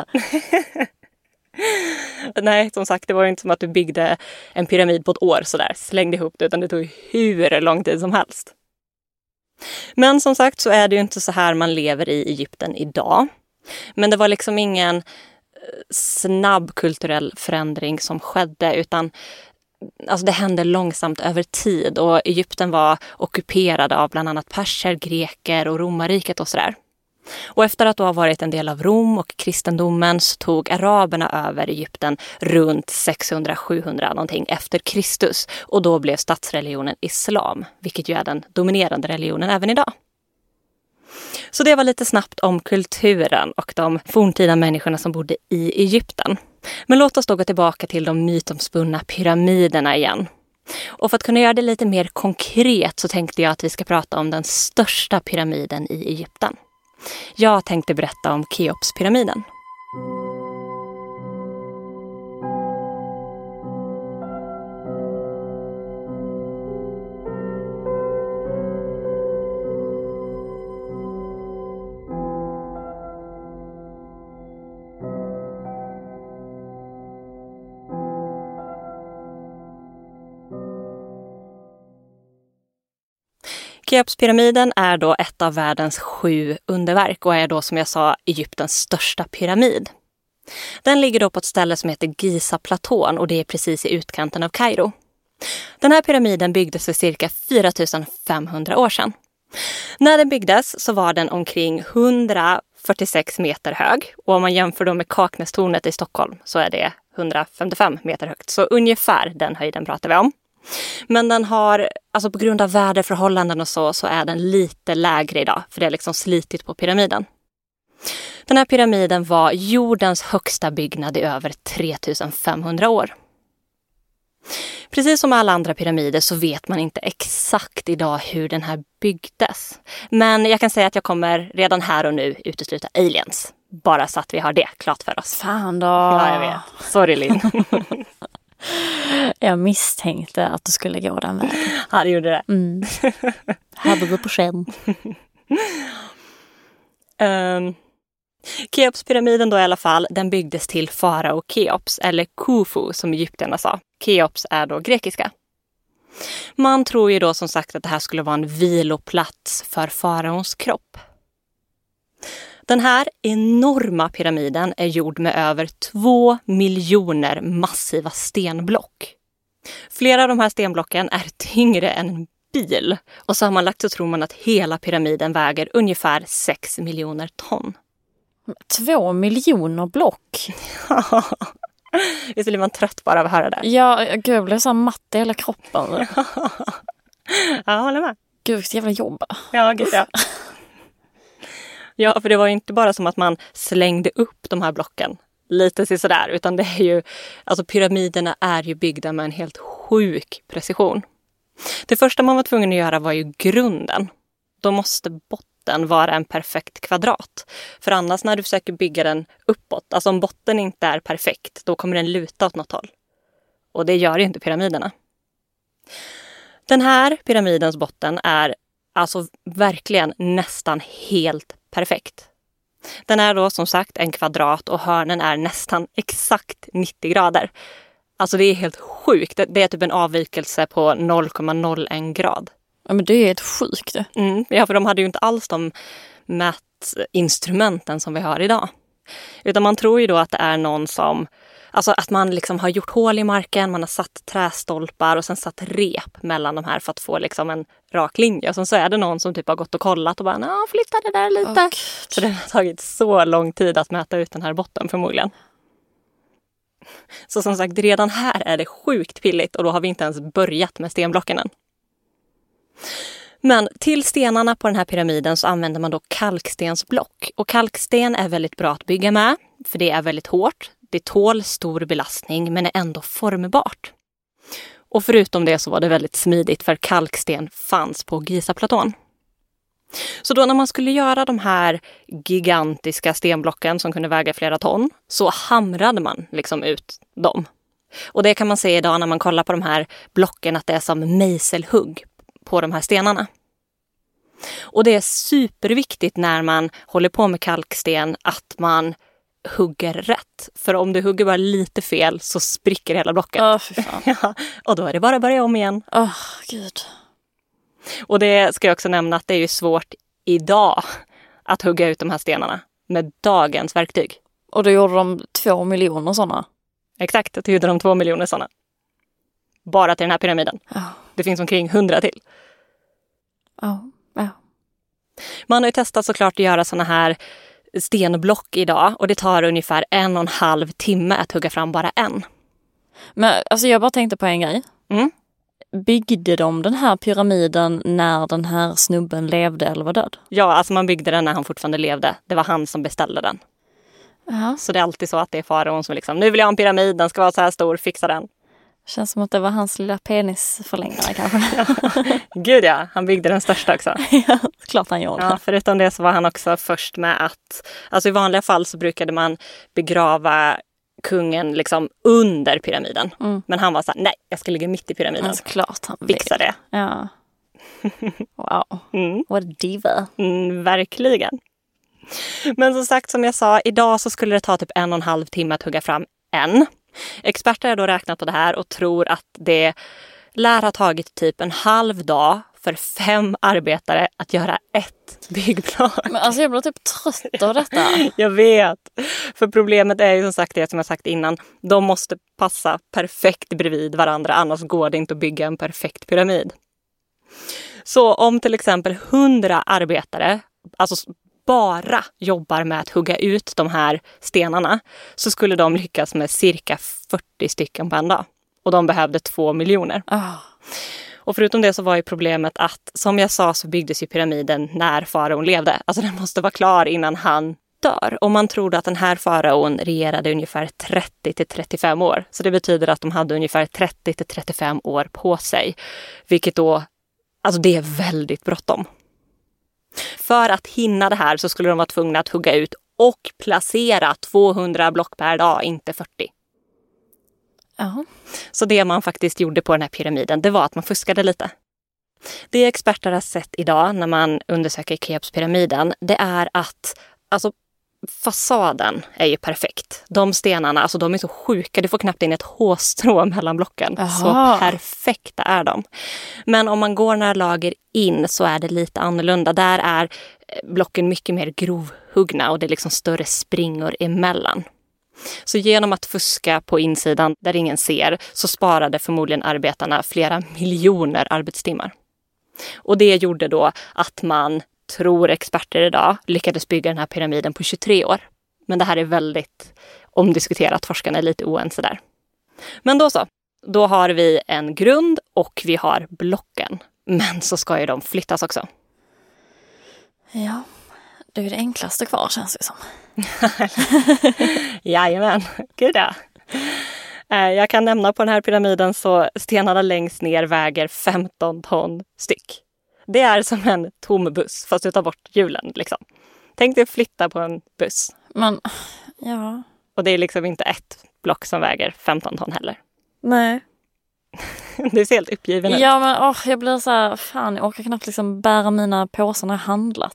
Nej, som sagt, det var inte som att du byggde en pyramid på ett år sådär, slängde ihop det, utan det tog hur lång tid som helst. Men som sagt så är det ju inte så här man lever i Egypten idag. Men det var liksom ingen snabb kulturell förändring som skedde, utan alltså det hände långsamt över tid och Egypten var ockuperad av bland annat perser, greker och romarriket och sådär. Och efter att då ha varit en del av Rom och kristendomen så tog araberna över Egypten runt 600-700 någonting efter Kristus. Och då blev statsreligionen islam, vilket ju är den dominerande religionen även idag. Så det var lite snabbt om kulturen och de forntida människorna som bodde i Egypten. Men låt oss då gå tillbaka till de mytomspunna pyramiderna igen. Och för att kunna göra det lite mer konkret så tänkte jag att vi ska prata om den största pyramiden i Egypten. Jag tänkte berätta om Keopspyramiden. Keopspyramiden är då ett av världens 7 underverk och är då, som jag sa, Egyptens största pyramid. Den ligger då på ett ställe som heter Giza-platån och det är precis i utkanten av Kairo. Den här pyramiden byggdes för cirka 4500 år sedan. När den byggdes så var den omkring 146 meter hög. Och om man jämför då med Kaknästornet i Stockholm så är det 155 meter högt. Så ungefär den höjden pratar vi om. Men den har, alltså på grund av väderförhållanden och så är den lite lägre idag. För det är liksom slitit på pyramiden. Den här pyramiden var jordens högsta byggnad i över 3500 år. Precis som alla andra pyramider så vet man inte exakt idag hur den här byggdes. Men jag kan säga att jag kommer redan här och nu utesluta aliens. Bara så att vi har det klart för oss. Fan då. Ja, jag vet. Sorry, Linn. Jag misstänkte att du skulle gå den vägen. Ja, det gjorde det. Hade du på känn. Keopspyramiden då i alla fall, den byggdes till farao Keops, eller Khufu som egyptierna sa. Keops är då grekiska. Man tror ju då som sagt att det här skulle vara en viloplats för faraons kropp. Den här enorma pyramiden är gjord med över 2 miljoner massiva stenblock. Flera av de här stenblocken är tyngre än en bil. Och sammanlagt så tror man att hela pyramiden väger ungefär 6 miljoner ton. 2 miljoner block. Visst blir man trött bara av att höra det. Ja, gud, jag blev så matt i hela kroppen. Ja, jag håller med. Gud, vilket jävla jobb. Ja, gud, ja. Ja, för det var ju inte bara som att man slängde upp de här blocken lite sådär, utan det är ju, alltså pyramiderna är ju byggda med en helt sjuk precision. Det första man var tvungen att göra var ju grunden. Då måste botten vara en perfekt kvadrat. För annars när du försöker bygga den uppåt, alltså om botten inte är perfekt, då kommer den luta åt något håll. Och det gör ju inte pyramiderna. Den här pyramidens botten är alltså verkligen nästan helt perfekt. Den är då som sagt en kvadrat och hörnen är nästan exakt 90 grader. Alltså det är helt sjukt. Det är typ en avvikelse på 0,01 grad. Ja, men det är helt sjukt. Ja, för de hade ju inte alls de mätinstrumenten som vi har idag. Utan man tror ju då att det är någon som, alltså att man liksom har gjort hål i marken, man har satt trästolpar och sen satt rep mellan de här för att få liksom en rak linje. Och sen så är det någon som typ har gått och kollat och bara, flytta det där lite. Så det har tagit så lång tid att mäta ut den här botten förmodligen. Så som sagt, redan här är det sjukt pilligt och då har vi inte ens börjat med stenblocken än. Men till stenarna på den här pyramiden så använder man då kalkstensblock. Och kalksten är väldigt bra att bygga med, för det är väldigt hårt. Det tål stor belastning men är ändå formbart. Och förutom det så var det väldigt smidigt för kalksten fanns på Gizaplatån. Så då när man skulle göra de här gigantiska stenblocken som kunde väga flera ton så hamrade man liksom ut dem. Och det kan man se idag när man kollar på de här blocken att det är som mejselhugg på de här stenarna. Och det är superviktigt när man håller på med kalksten att man hugger rätt. För om du hugger bara lite fel så spricker hela blocket. Fy fan. Ja, och då är det bara att börja om igen. Gud. Och det ska jag också nämna att det är ju svårt idag att hugga ut de här stenarna med dagens verktyg. Och då gjorde de 2 miljoner sådana? Exakt, då gjorde de 2 miljoner sådana. Bara till den här pyramiden. Det finns omkring 100 till. Man har ju testat såklart att göra såna här stenblock idag. Och det tar ungefär 1,5 timme att hugga fram bara en. Men alltså jag bara tänkte på en grej. Byggde de den här pyramiden när den här snubben levde eller var död? Ja, alltså man byggde den när han fortfarande levde. Det var han som beställde den. Ja. Så det är alltid så att det är faraon som liksom, nu vill jag ha en pyramid, den ska vara så här stor, fixa den. Känns som att det var hans lilla penisförlängare kanske. Gud ja, han byggde den största också. Ja, klart han gjorde. Ja, förutom det så var han också först med att, alltså i vanliga fall så brukade man begrava kungen liksom under pyramiden. Men han var så här, nej, jag ska ligga mitt i pyramiden. Alltså, klart han fixa det. Ja. Wow, what a diva. Verkligen. Men som sagt, som jag sa, idag så skulle det ta typ 1,5 timme att hugga fram en. Experter har då räknat på det här och tror att det lär ha tagit typ en halv dag för 5 arbetare att göra ett byggblock. Men alltså jag blir typ trött av detta. Jag vet. För problemet är ju som sagt det som jag sagt innan. De måste passa perfekt bredvid varandra, annars går det inte att bygga en perfekt pyramid. Så om till exempel 100 arbetare, alltså bara jobbar med att hugga ut de här stenarna, så skulle de lyckas med cirka 40 stycken på en dag. Och de behövde 2 miljoner. Och förutom det så var ju problemet att, som jag sa, så byggdes ju pyramiden när faraon levde. Alltså den måste vara klar innan han dör. Och man trodde att den här faraon regerade ungefär 30-35 år. Så det betyder att de hade ungefär 30-35 år på sig. Vilket då, alltså det är väldigt bråttom. För att hinna det här så skulle de vara tvungna att hugga ut och placera 200 block per dag, inte 40. Ja. Så det man faktiskt gjorde på den här pyramiden, det var att man fuskade lite. Det experter har sett idag när man undersöker Keopspyramiden, det är att alltså, fasaden är ju perfekt. De stenarna, alltså de är så sjuka, du får knappt in ett hårstrå mellan blocken. Aha. Så perfekta är de. Men om man går några lager in så är det lite annorlunda. Där är blocken mycket mer grovhuggna och det är liksom större springor emellan. Så genom att fuska på insidan där ingen ser så sparade förmodligen arbetarna flera miljoner arbetstimmar. Och det gjorde då att man, tror experter idag, lyckades bygga den här pyramiden på 23 år. Men det här är väldigt omdiskuterat, forskarna är lite oense där. Men då så, då har vi en grund och vi har blocken. Men så ska ju de flyttas också. Ja, det är det enklaste kvar känns det som. Jajamän, gud ja. Jag kan nämna på den här pyramiden så stenarna längst ner väger 15 ton styck. Det är som en tom buss fast du tar bort hjulen liksom. Tänk dig flytta på en buss. Men, ja. Och det är liksom inte ett block som väger 15 ton heller. Nej. Det ser helt uppgiven ut. Ja men jag blir så här, fan jag orkar knappt liksom bära mina påsar när jag handlat.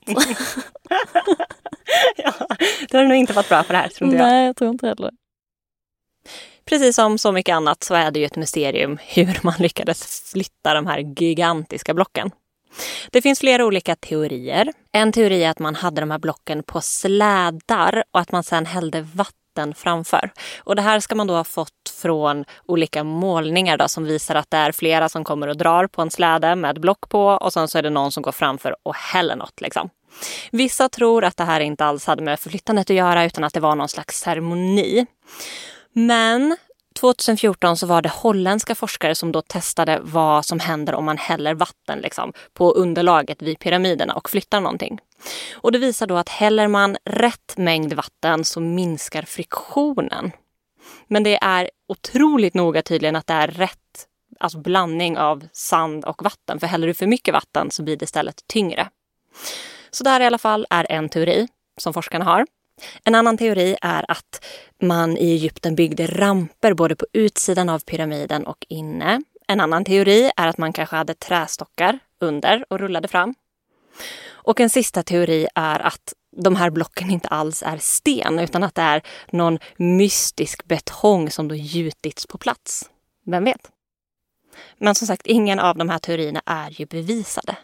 Ja, du har nog inte varit bra för det här, tror inte jag. Nej, jag tror inte heller. Precis som så mycket annat så är det ju ett mysterium hur man lyckades flytta de här gigantiska blocken. Det finns flera olika teorier. En teori är att man hade de här blocken på slädar och att man sedan hällde vatten framför. Och det här ska man då ha fått från olika målningar då, som visar att det är flera som kommer och drar på en släde med block på och sen så är det någon som går framför och häller något liksom. Vissa tror att det här inte alls hade med förflyttandet att göra utan att det var någon slags ceremoni. Men 2014 så var det holländska forskare som då testade vad som händer om man häller vatten liksom, på underlaget vid pyramiderna och flyttar någonting. Och det visar då att häller man rätt mängd vatten så minskar friktionen. Men det är otroligt noga tydligen att det är rätt alltså blandning av sand och vatten. För häller du för mycket vatten så blir det istället tyngre. Så där i alla fall är en teori som forskarna har. En annan teori är att man i Egypten byggde ramper både på utsidan av pyramiden och inne. En annan teori är att man kanske hade trästockar under och rullade fram. Och en sista teori är att de här blocken inte alls är sten utan att det är någon mystisk betong som då gjutits på plats. Vem vet? Men som sagt, ingen av de här teorierna är ju bevisade.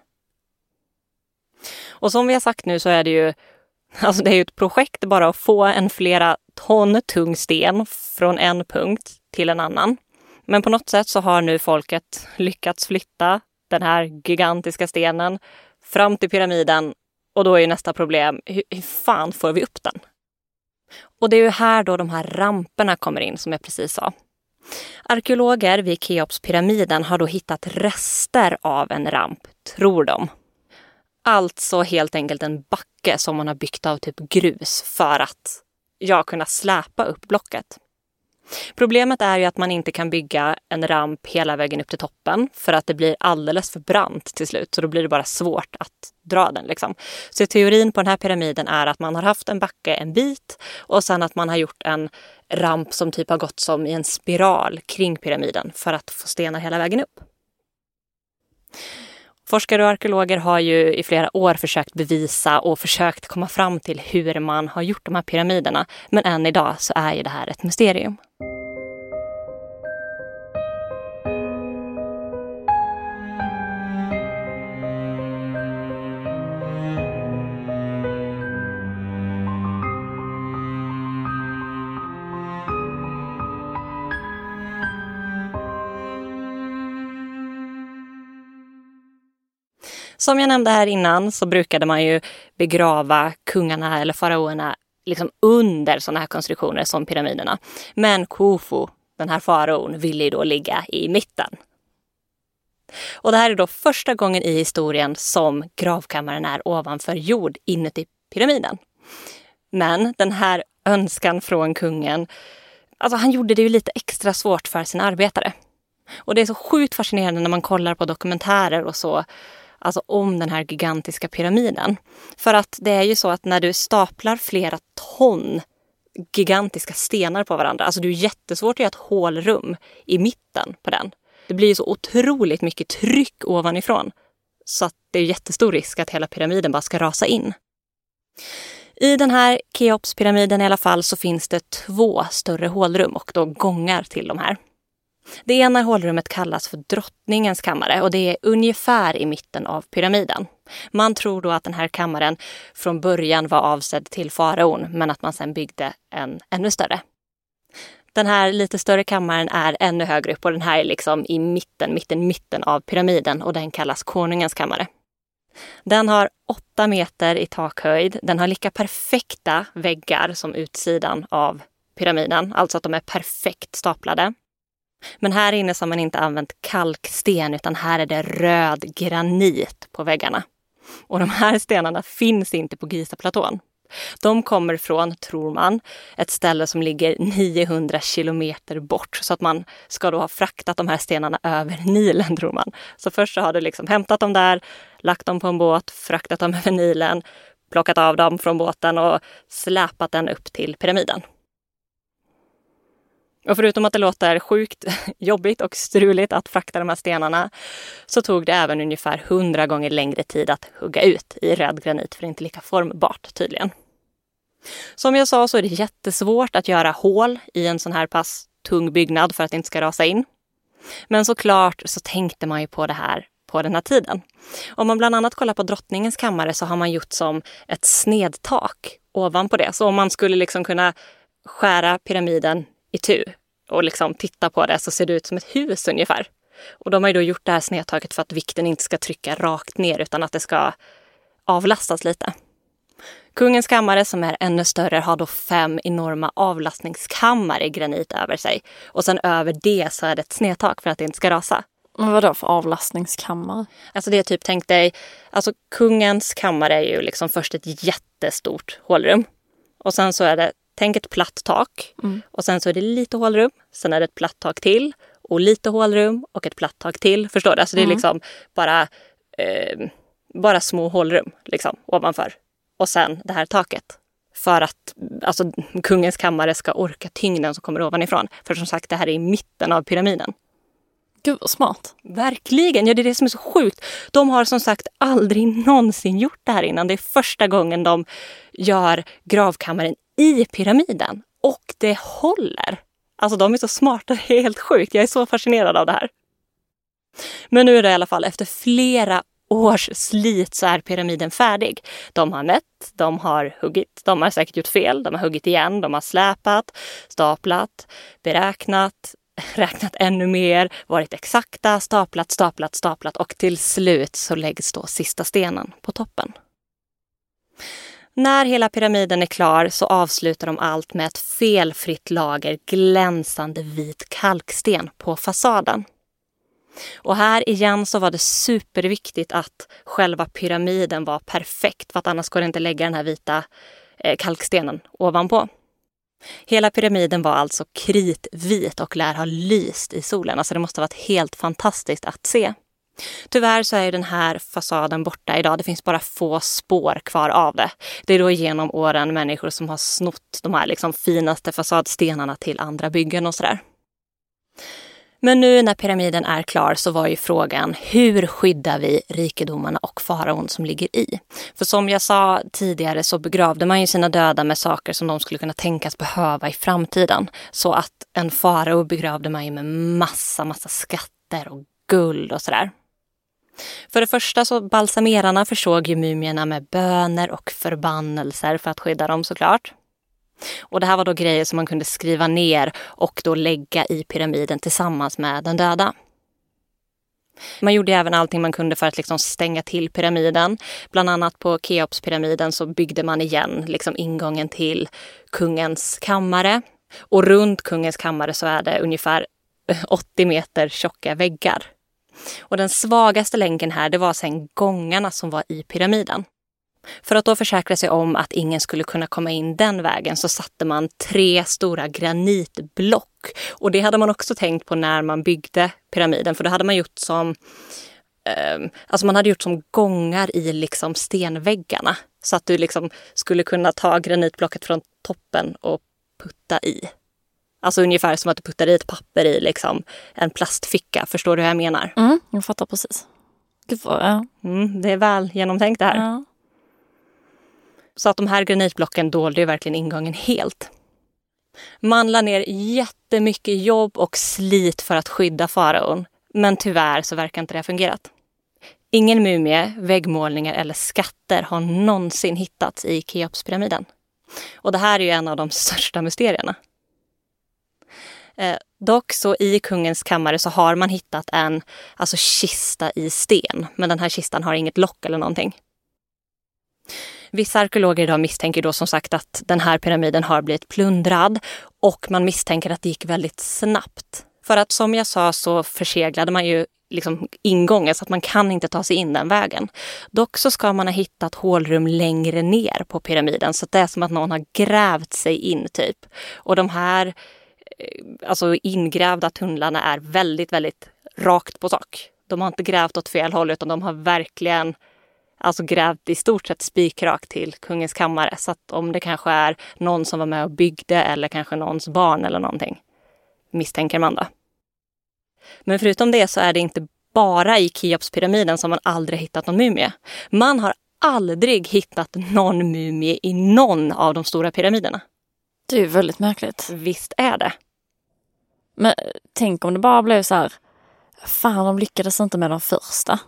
Och som vi har sagt nu så är det ju alltså det är ju ett projekt bara att få en flera ton tung sten från en punkt till en annan. Men på något sätt så har nu folket lyckats flytta den här gigantiska stenen fram till pyramiden. Och då är ju nästa problem, hur fan får vi upp den? Och det är ju här då de här ramperna kommer in som jag precis sa. Arkeologer vid Keopspyramiden har då hittat rester av en ramp, tror de. Alltså helt enkelt en backe som man har byggt av typ grus för att kunna släpa upp blocket. Problemet är ju att man inte kan bygga en ramp hela vägen upp till toppen för att det blir alldeles för brant till slut. Så då blir det bara svårt att dra den liksom. Så teorin på den här pyramiden är att man har haft en backe en bit och sen att man har gjort en ramp som typ har gått som i en spiral kring pyramiden för att få stenar hela vägen upp. Forskare och arkeologer har ju i flera år försökt bevisa och försökt komma fram till hur man har gjort de här pyramiderna. Men än idag så är ju det här ett mysterium. Som jag nämnde här innan så brukade man ju begrava kungarna eller faraoerna liksom under sådana här konstruktioner som pyramiderna. Men Khufu, den här faraon, ville ju då ligga i mitten. Och det här är då första gången i historien som gravkammaren är ovanför jord inuti pyramiden. Men den här önskan från kungen, alltså han gjorde det ju lite extra svårt för sina arbetare. Och det är så sjukt fascinerande när man kollar på dokumentärer och så, alltså om den här gigantiska pyramiden. För att det är ju så att när du staplar flera ton gigantiska stenar på varandra, alltså det är jättesvårt att göra ett hålrum i mitten på den. Det blir så otroligt mycket tryck ovanifrån så att det är jättestor risk att hela pyramiden bara ska rasa in. I den här Keopspyramiden i alla fall så finns det 2 större hålrum och då gångar till de här. Det ena hålrummet kallas för drottningens kammare och det är ungefär i mitten av pyramiden. Man tror då att den här kammaren från början var avsedd till faraon men att man sen byggde en ännu större. Den här lite större kammaren är ännu högre upp och den här är liksom i mitten av pyramiden och den kallas konungens kammare. Den har 8 meter i takhöjd. Den har lika perfekta väggar som utsidan av pyramiden, alltså att de är perfekt staplade. Men här inne så har man inte använt kalksten utan här är det röd granit på väggarna. Och de här stenarna finns inte på Gizaplatån. De kommer från, tror man, ett ställe som ligger 900 kilometer bort. Så att man ska då ha fraktat de här stenarna över Nilen, tror man. Så först så har du liksom hämtat dem där, lagt dem på en båt, fraktat dem över Nilen, plockat av dem från båten och släpat den upp till pyramiden. Och förutom att det låter sjukt jobbigt och struligt att frakta de här stenarna så tog det även ungefär 100 gånger längre tid att hugga ut i röd granit för det är inte lika formbart tydligen. Som jag sa så är det jättesvårt att göra hål i en sån här pass tung byggnad för att det inte ska rasa in. Men såklart så tänkte man ju på det här på den här tiden. Om man bland annat kollar på drottningens kammare så har man gjort som ett snedtak ovanpå det. Så om man skulle liksom kunna skära pyramiden i tu och liksom titta på det så ser det ut som ett hus ungefär. Och de har ju då gjort det här snedtaket för att vikten inte ska trycka rakt ner utan att det ska avlastas lite. Kungens kammare som är ännu större har då 5 enorma avlastningskammare i granit över sig. Och sen över det så är det ett snedtak för att det inte ska rasa. Men vad då för avlastningskammare? Alltså det är typ, tänk dig, alltså kungens kammare är ju liksom först ett jättestort hålrum. Och sen så är det, tänk ett platt tak. Och sen så är det lite hålrum. Sen är det ett platt tak till. Och lite hålrum och ett platt tak till. Förstår du? Alltså det är liksom bara små hålrum liksom ovanför. Och sen det här taket. För att alltså, kungens kammare ska orka tyngden som kommer ovanifrån. För som sagt, det här är i mitten av pyramiden. Gud vad smart. Verkligen, ja det är det som är så sjukt. De har som sagt aldrig någonsin gjort det här innan. Det är första gången de gör gravkammaren i pyramiden. Och det håller. Alltså de är så smarta, det är helt sjukt. Jag är så fascinerad av det här. Men nu är det i alla fall efter flera års slit så är pyramiden färdig. De har mätt, de har huggit, de har säkert gjort fel, de har huggit igen, de har släpat, staplat, beräknat, räknat ännu mer, varit exakta, staplat och till slut så läggs då sista stenen på toppen. När hela pyramiden är klar så avslutar de allt med ett felfritt lager glänsande vit kalksten på fasaden. Och här igen så var det superviktigt att själva pyramiden var perfekt för att annars går det inte lägga den här vita kalkstenen ovanpå. Hela pyramiden var alltså kritvit och lär ha lyst i solen. Alltså det måste ha varit helt fantastiskt att se. Tyvärr så är ju den här fasaden borta idag. Det finns bara få spår kvar av det. Det är då genom åren människor som har snott de här liksom finaste fasadstenarna till andra byggen och sådär. Men nu när pyramiden är klar så var ju frågan, hur skyddar vi rikedomarna och faraon som ligger i? För som jag sa tidigare så begravde man ju sina döda med saker som de skulle kunna tänkas behöva i framtiden. Så att en farao begravde man ju med massa skatter och guld och sådär. För det första så balsamerarna försåg ju mumierna med böner och förbannelser för att skydda dem såklart. Och det här var då grejer som man kunde skriva ner och då lägga i pyramiden tillsammans med den döda. Man gjorde även allting man kunde för att liksom stänga till pyramiden. Bland annat på Keopspyramiden så byggde man igen liksom ingången till kungens kammare. Och runt kungens kammare så är det ungefär 80 meter tjocka väggar. Och den svagaste länken här, det var sen gångarna som var i pyramiden. För att då försäkra sig om att ingen skulle kunna komma in den vägen så satte man 3 stora granitblock. Och det hade man också tänkt på när man byggde pyramiden. För då hade man gjort som, man hade gjort som gångar i liksom stenväggarna. Så att du liksom skulle kunna ta granitblocket från toppen och putta i. Alltså ungefär som att du puttar i ett papper i liksom en plastficka. Förstår du hur jag menar? Jag fattar precis. Ja. Det är väl genomtänkt det här. Ja. Så att de här granitblocken dolde ju verkligen ingången helt. Man la ner jättemycket jobb och slit för att skydda faraon. Men tyvärr så verkar inte det ha fungerat. Ingen mumie, väggmålningar eller skatter har någonsin hittats i Keopspyramiden. Och det här är ju en av de största mysterierna. Dock så i kungens kammare så har man hittat en kista i sten. Men den här kistan har inget lock eller någonting. Vissa arkeologer idag misstänker då som sagt att den här pyramiden har blivit plundrad. Och man misstänker att det gick väldigt snabbt. För att som jag sa så förseglade man ju liksom ingången så att man kan inte ta sig in den vägen. Dock så ska man ha hittat hålrum längre ner på pyramiden. Så att det är som att någon har grävt sig in typ. Och de här ingrävda tunnlarna är väldigt, väldigt rakt på sak. De har inte grävt åt fel håll utan de har verkligen grävt i stort sett spikrakt till kungens kammare. Så att om det kanske är någon som var med och byggde eller kanske någons barn eller någonting, misstänker man då. Men förutom det så är det inte bara i Keopspyramiden som man aldrig hittat någon mumie. Man har aldrig hittat någon mumie i någon av de stora pyramiderna. Det är väldigt märkligt. Visst är det. Men tänk om det bara blev så här, fan de lyckades inte med de första.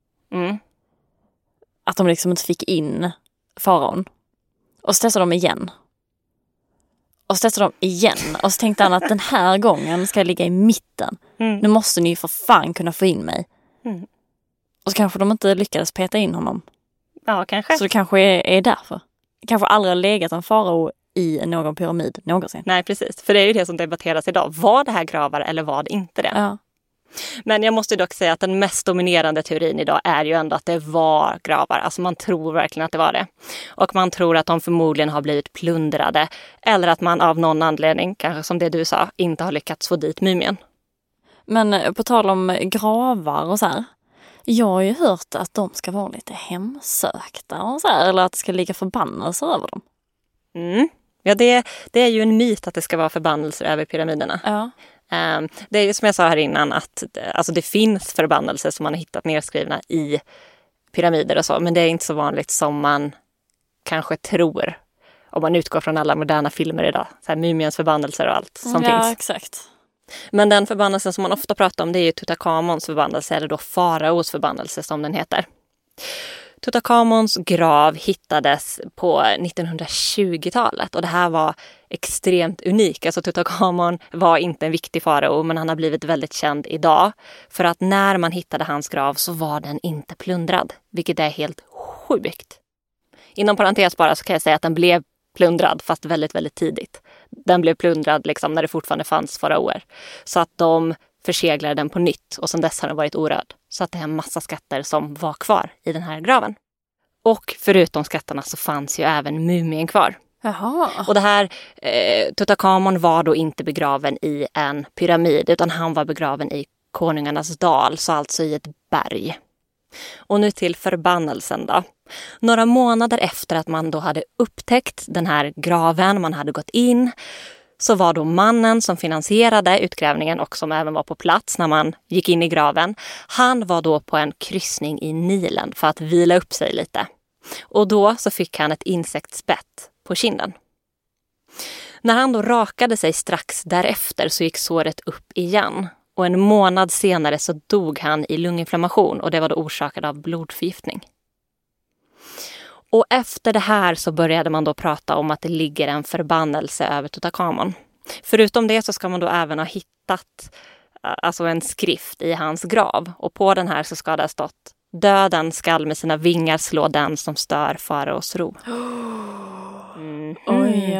Att de liksom inte fick in faraon. Och så testade de igen. Och så testade de igen. Och så tänkte han att den här gången ska jag ligga i mitten. Nu måste ni för fan kunna få in mig. Och så kanske de inte lyckades peta in honom. Ja, kanske. Så det kanske är därför. Kanske aldrig har legat en farao i någon pyramid någonsin. Nej, precis. För det är ju det som debatteras idag. Var det här gravar eller var det inte det? Ja. Men jag måste dock säga att den mest dominerande teorin idag är ju ändå att det var gravar. Alltså man tror verkligen att det var det. Och man tror att de förmodligen har blivit plundrade. Eller att man av någon anledning, kanske som det du sa, inte har lyckats få dit mumien. Men på tal om gravar och så här. Jag har ju hört att de ska vara lite hemsökta och så här. Eller att det ska ligga förbannelser över dem. Ja, det är ju en myt att det ska vara förbannelser över pyramiderna. Ja. Det är ju som jag sa här innan att det finns förbannelser som man har hittat nedskrivna i pyramider och så. Men det är inte så vanligt som man kanske tror. Om man utgår från alla moderna filmer idag. Så här, mumiens förbannelser och allt som finns. Ja, exakt. Men den förbannelsen som man ofta pratar om det är ju Tutankhamons förbannelse eller då faraos förbannelse som den heter. Tutankhamons grav hittades på 1920-talet och det här var extremt unikt. Alltså Tutankhamon var inte en viktig farao men han har blivit väldigt känd idag. För att när man hittade hans grav så var den inte plundrad, vilket är helt sjukt. Inom parentes bara så kan jag säga att den blev plundrad fast väldigt, väldigt tidigt. Den blev plundrad liksom när det fortfarande fanns faraoer. Så att de förseglade den på nytt och sedan dess har den varit orörd. Så att det är en massa skatter som var kvar i den här graven. Och förutom skatterna så fanns ju även mumien kvar. Jaha. Och det här, Tutankhamon var då inte begraven i en pyramid utan han var begraven i konungarnas dal, så alltså i ett berg. Och nu till förbannelsen då. Några månader efter att man då hade upptäckt den här graven, man hade gått in, så var då mannen som finansierade utgrävningen och som även var på plats när man gick in i graven. Han var då på en kryssning i Nilen för att vila upp sig lite. Och då så fick han ett insektsbett på kinden. När han då rakade sig strax därefter så gick såret upp igen. Och en månad senare så dog han i lunginflammation och det var då orsakad av blodförgiftning. Och efter det här så började man då prata om att det ligger en förbannelse över Tutankhamon. Förutom det så ska man då även ha hittat alltså en skrift i hans grav. Och på den här så ska det ha stått: döden skall med sina vingar slå den som stör faraos ro. Oj.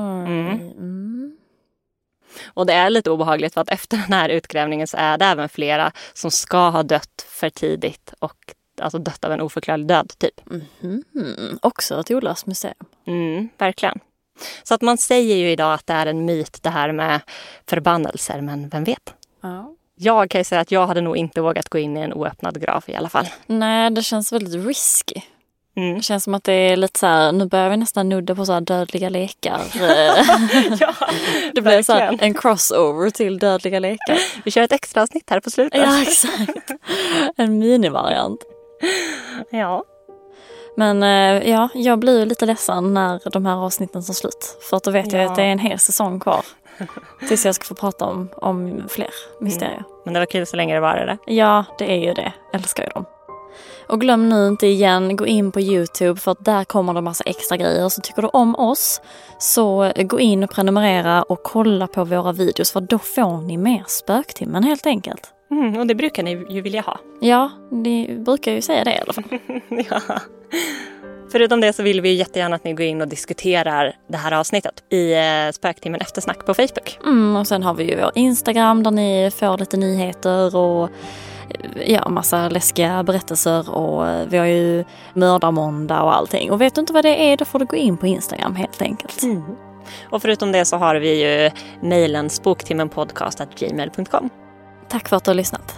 Och det är lite obehagligt för att efter den här utgrävningen så är det även flera som ska ha dött för tidigt och alltså dött av en oförklarlig död typ. Också ett olöst museum. Verkligen. Så att man säger ju idag att det är en myt det här med förbannelser, men vem vet? Ja. Jag kan ju säga att jag hade nog inte vågat gå in i en oöppnad grav i alla fall. Nej, det känns väldigt risky. Det känns som att det är lite så här, nu börjar vi nästan nudda på så här dödliga lekar. Ja, det blir så här en crossover till dödliga lekar. Vi kör ett extra avsnitt här på slutet. Ja, exakt. En minivariant. Ja. Men ja, jag blir ju lite ledsen när de här avsnitten tar slut. För att då vet jag att det är en hel säsong kvar. Tills jag ska få prata om fler mysterier. Men det var kul så länge det var det. Ja, det är ju det. Älskar ju dem. Och glöm nu inte igen, gå in på YouTube för att där kommer det massa extra grejer. Så tycker du om oss så gå in och prenumerera och kolla på våra videos. För då får ni mer spöktimmen helt enkelt. Och det brukar ni ju vilja ha. Ja, ni brukar ju säga det i alla fall. Ja. Förutom det så vill vi ju jättegärna att ni går in och diskuterar det här avsnittet i Spöktimmen Eftersnack på Facebook. Och sen har vi ju vår Instagram där ni får lite nyheter och massa läskiga berättelser. Och vi har ju mördarmåndag och allting. Och vet du inte vad det är, då får du gå in på Instagram helt enkelt. Och förutom det så har vi ju mejlen spoktimmenpodcast@gmail.com. Tack för att du har lyssnat.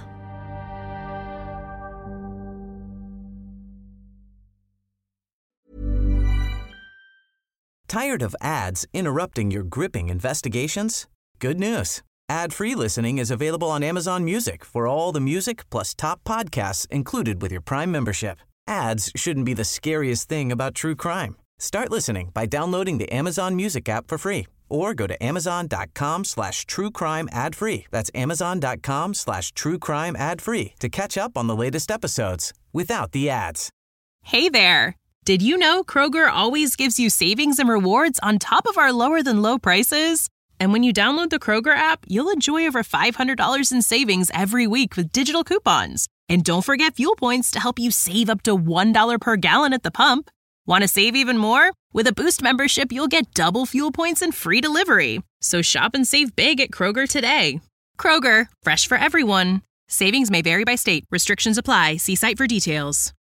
Tired of ads interrupting your gripping investigations? Good news. Ad-free listening is available on Amazon Music for all the music plus top podcasts included with your Prime membership. Ads shouldn't be the scariest thing about true crime. Start listening by downloading the Amazon Music app for free or go to amazon.com/truecrime ad-free. That's amazon.com/truecrime ad-free to catch up on the latest episodes without the ads. Hey there. Did you know Kroger always gives you savings and rewards on top of our lower-than-low prices? And when you download the Kroger app, you'll enjoy over $500 in savings every week with digital coupons. And don't forget fuel points to help you save up to $1 per gallon at the pump. Want to save even more? With a Boost membership, you'll get double fuel points and free delivery. So shop and save big at Kroger today. Kroger, fresh for everyone. Savings may vary by state. Restrictions apply. See site for details.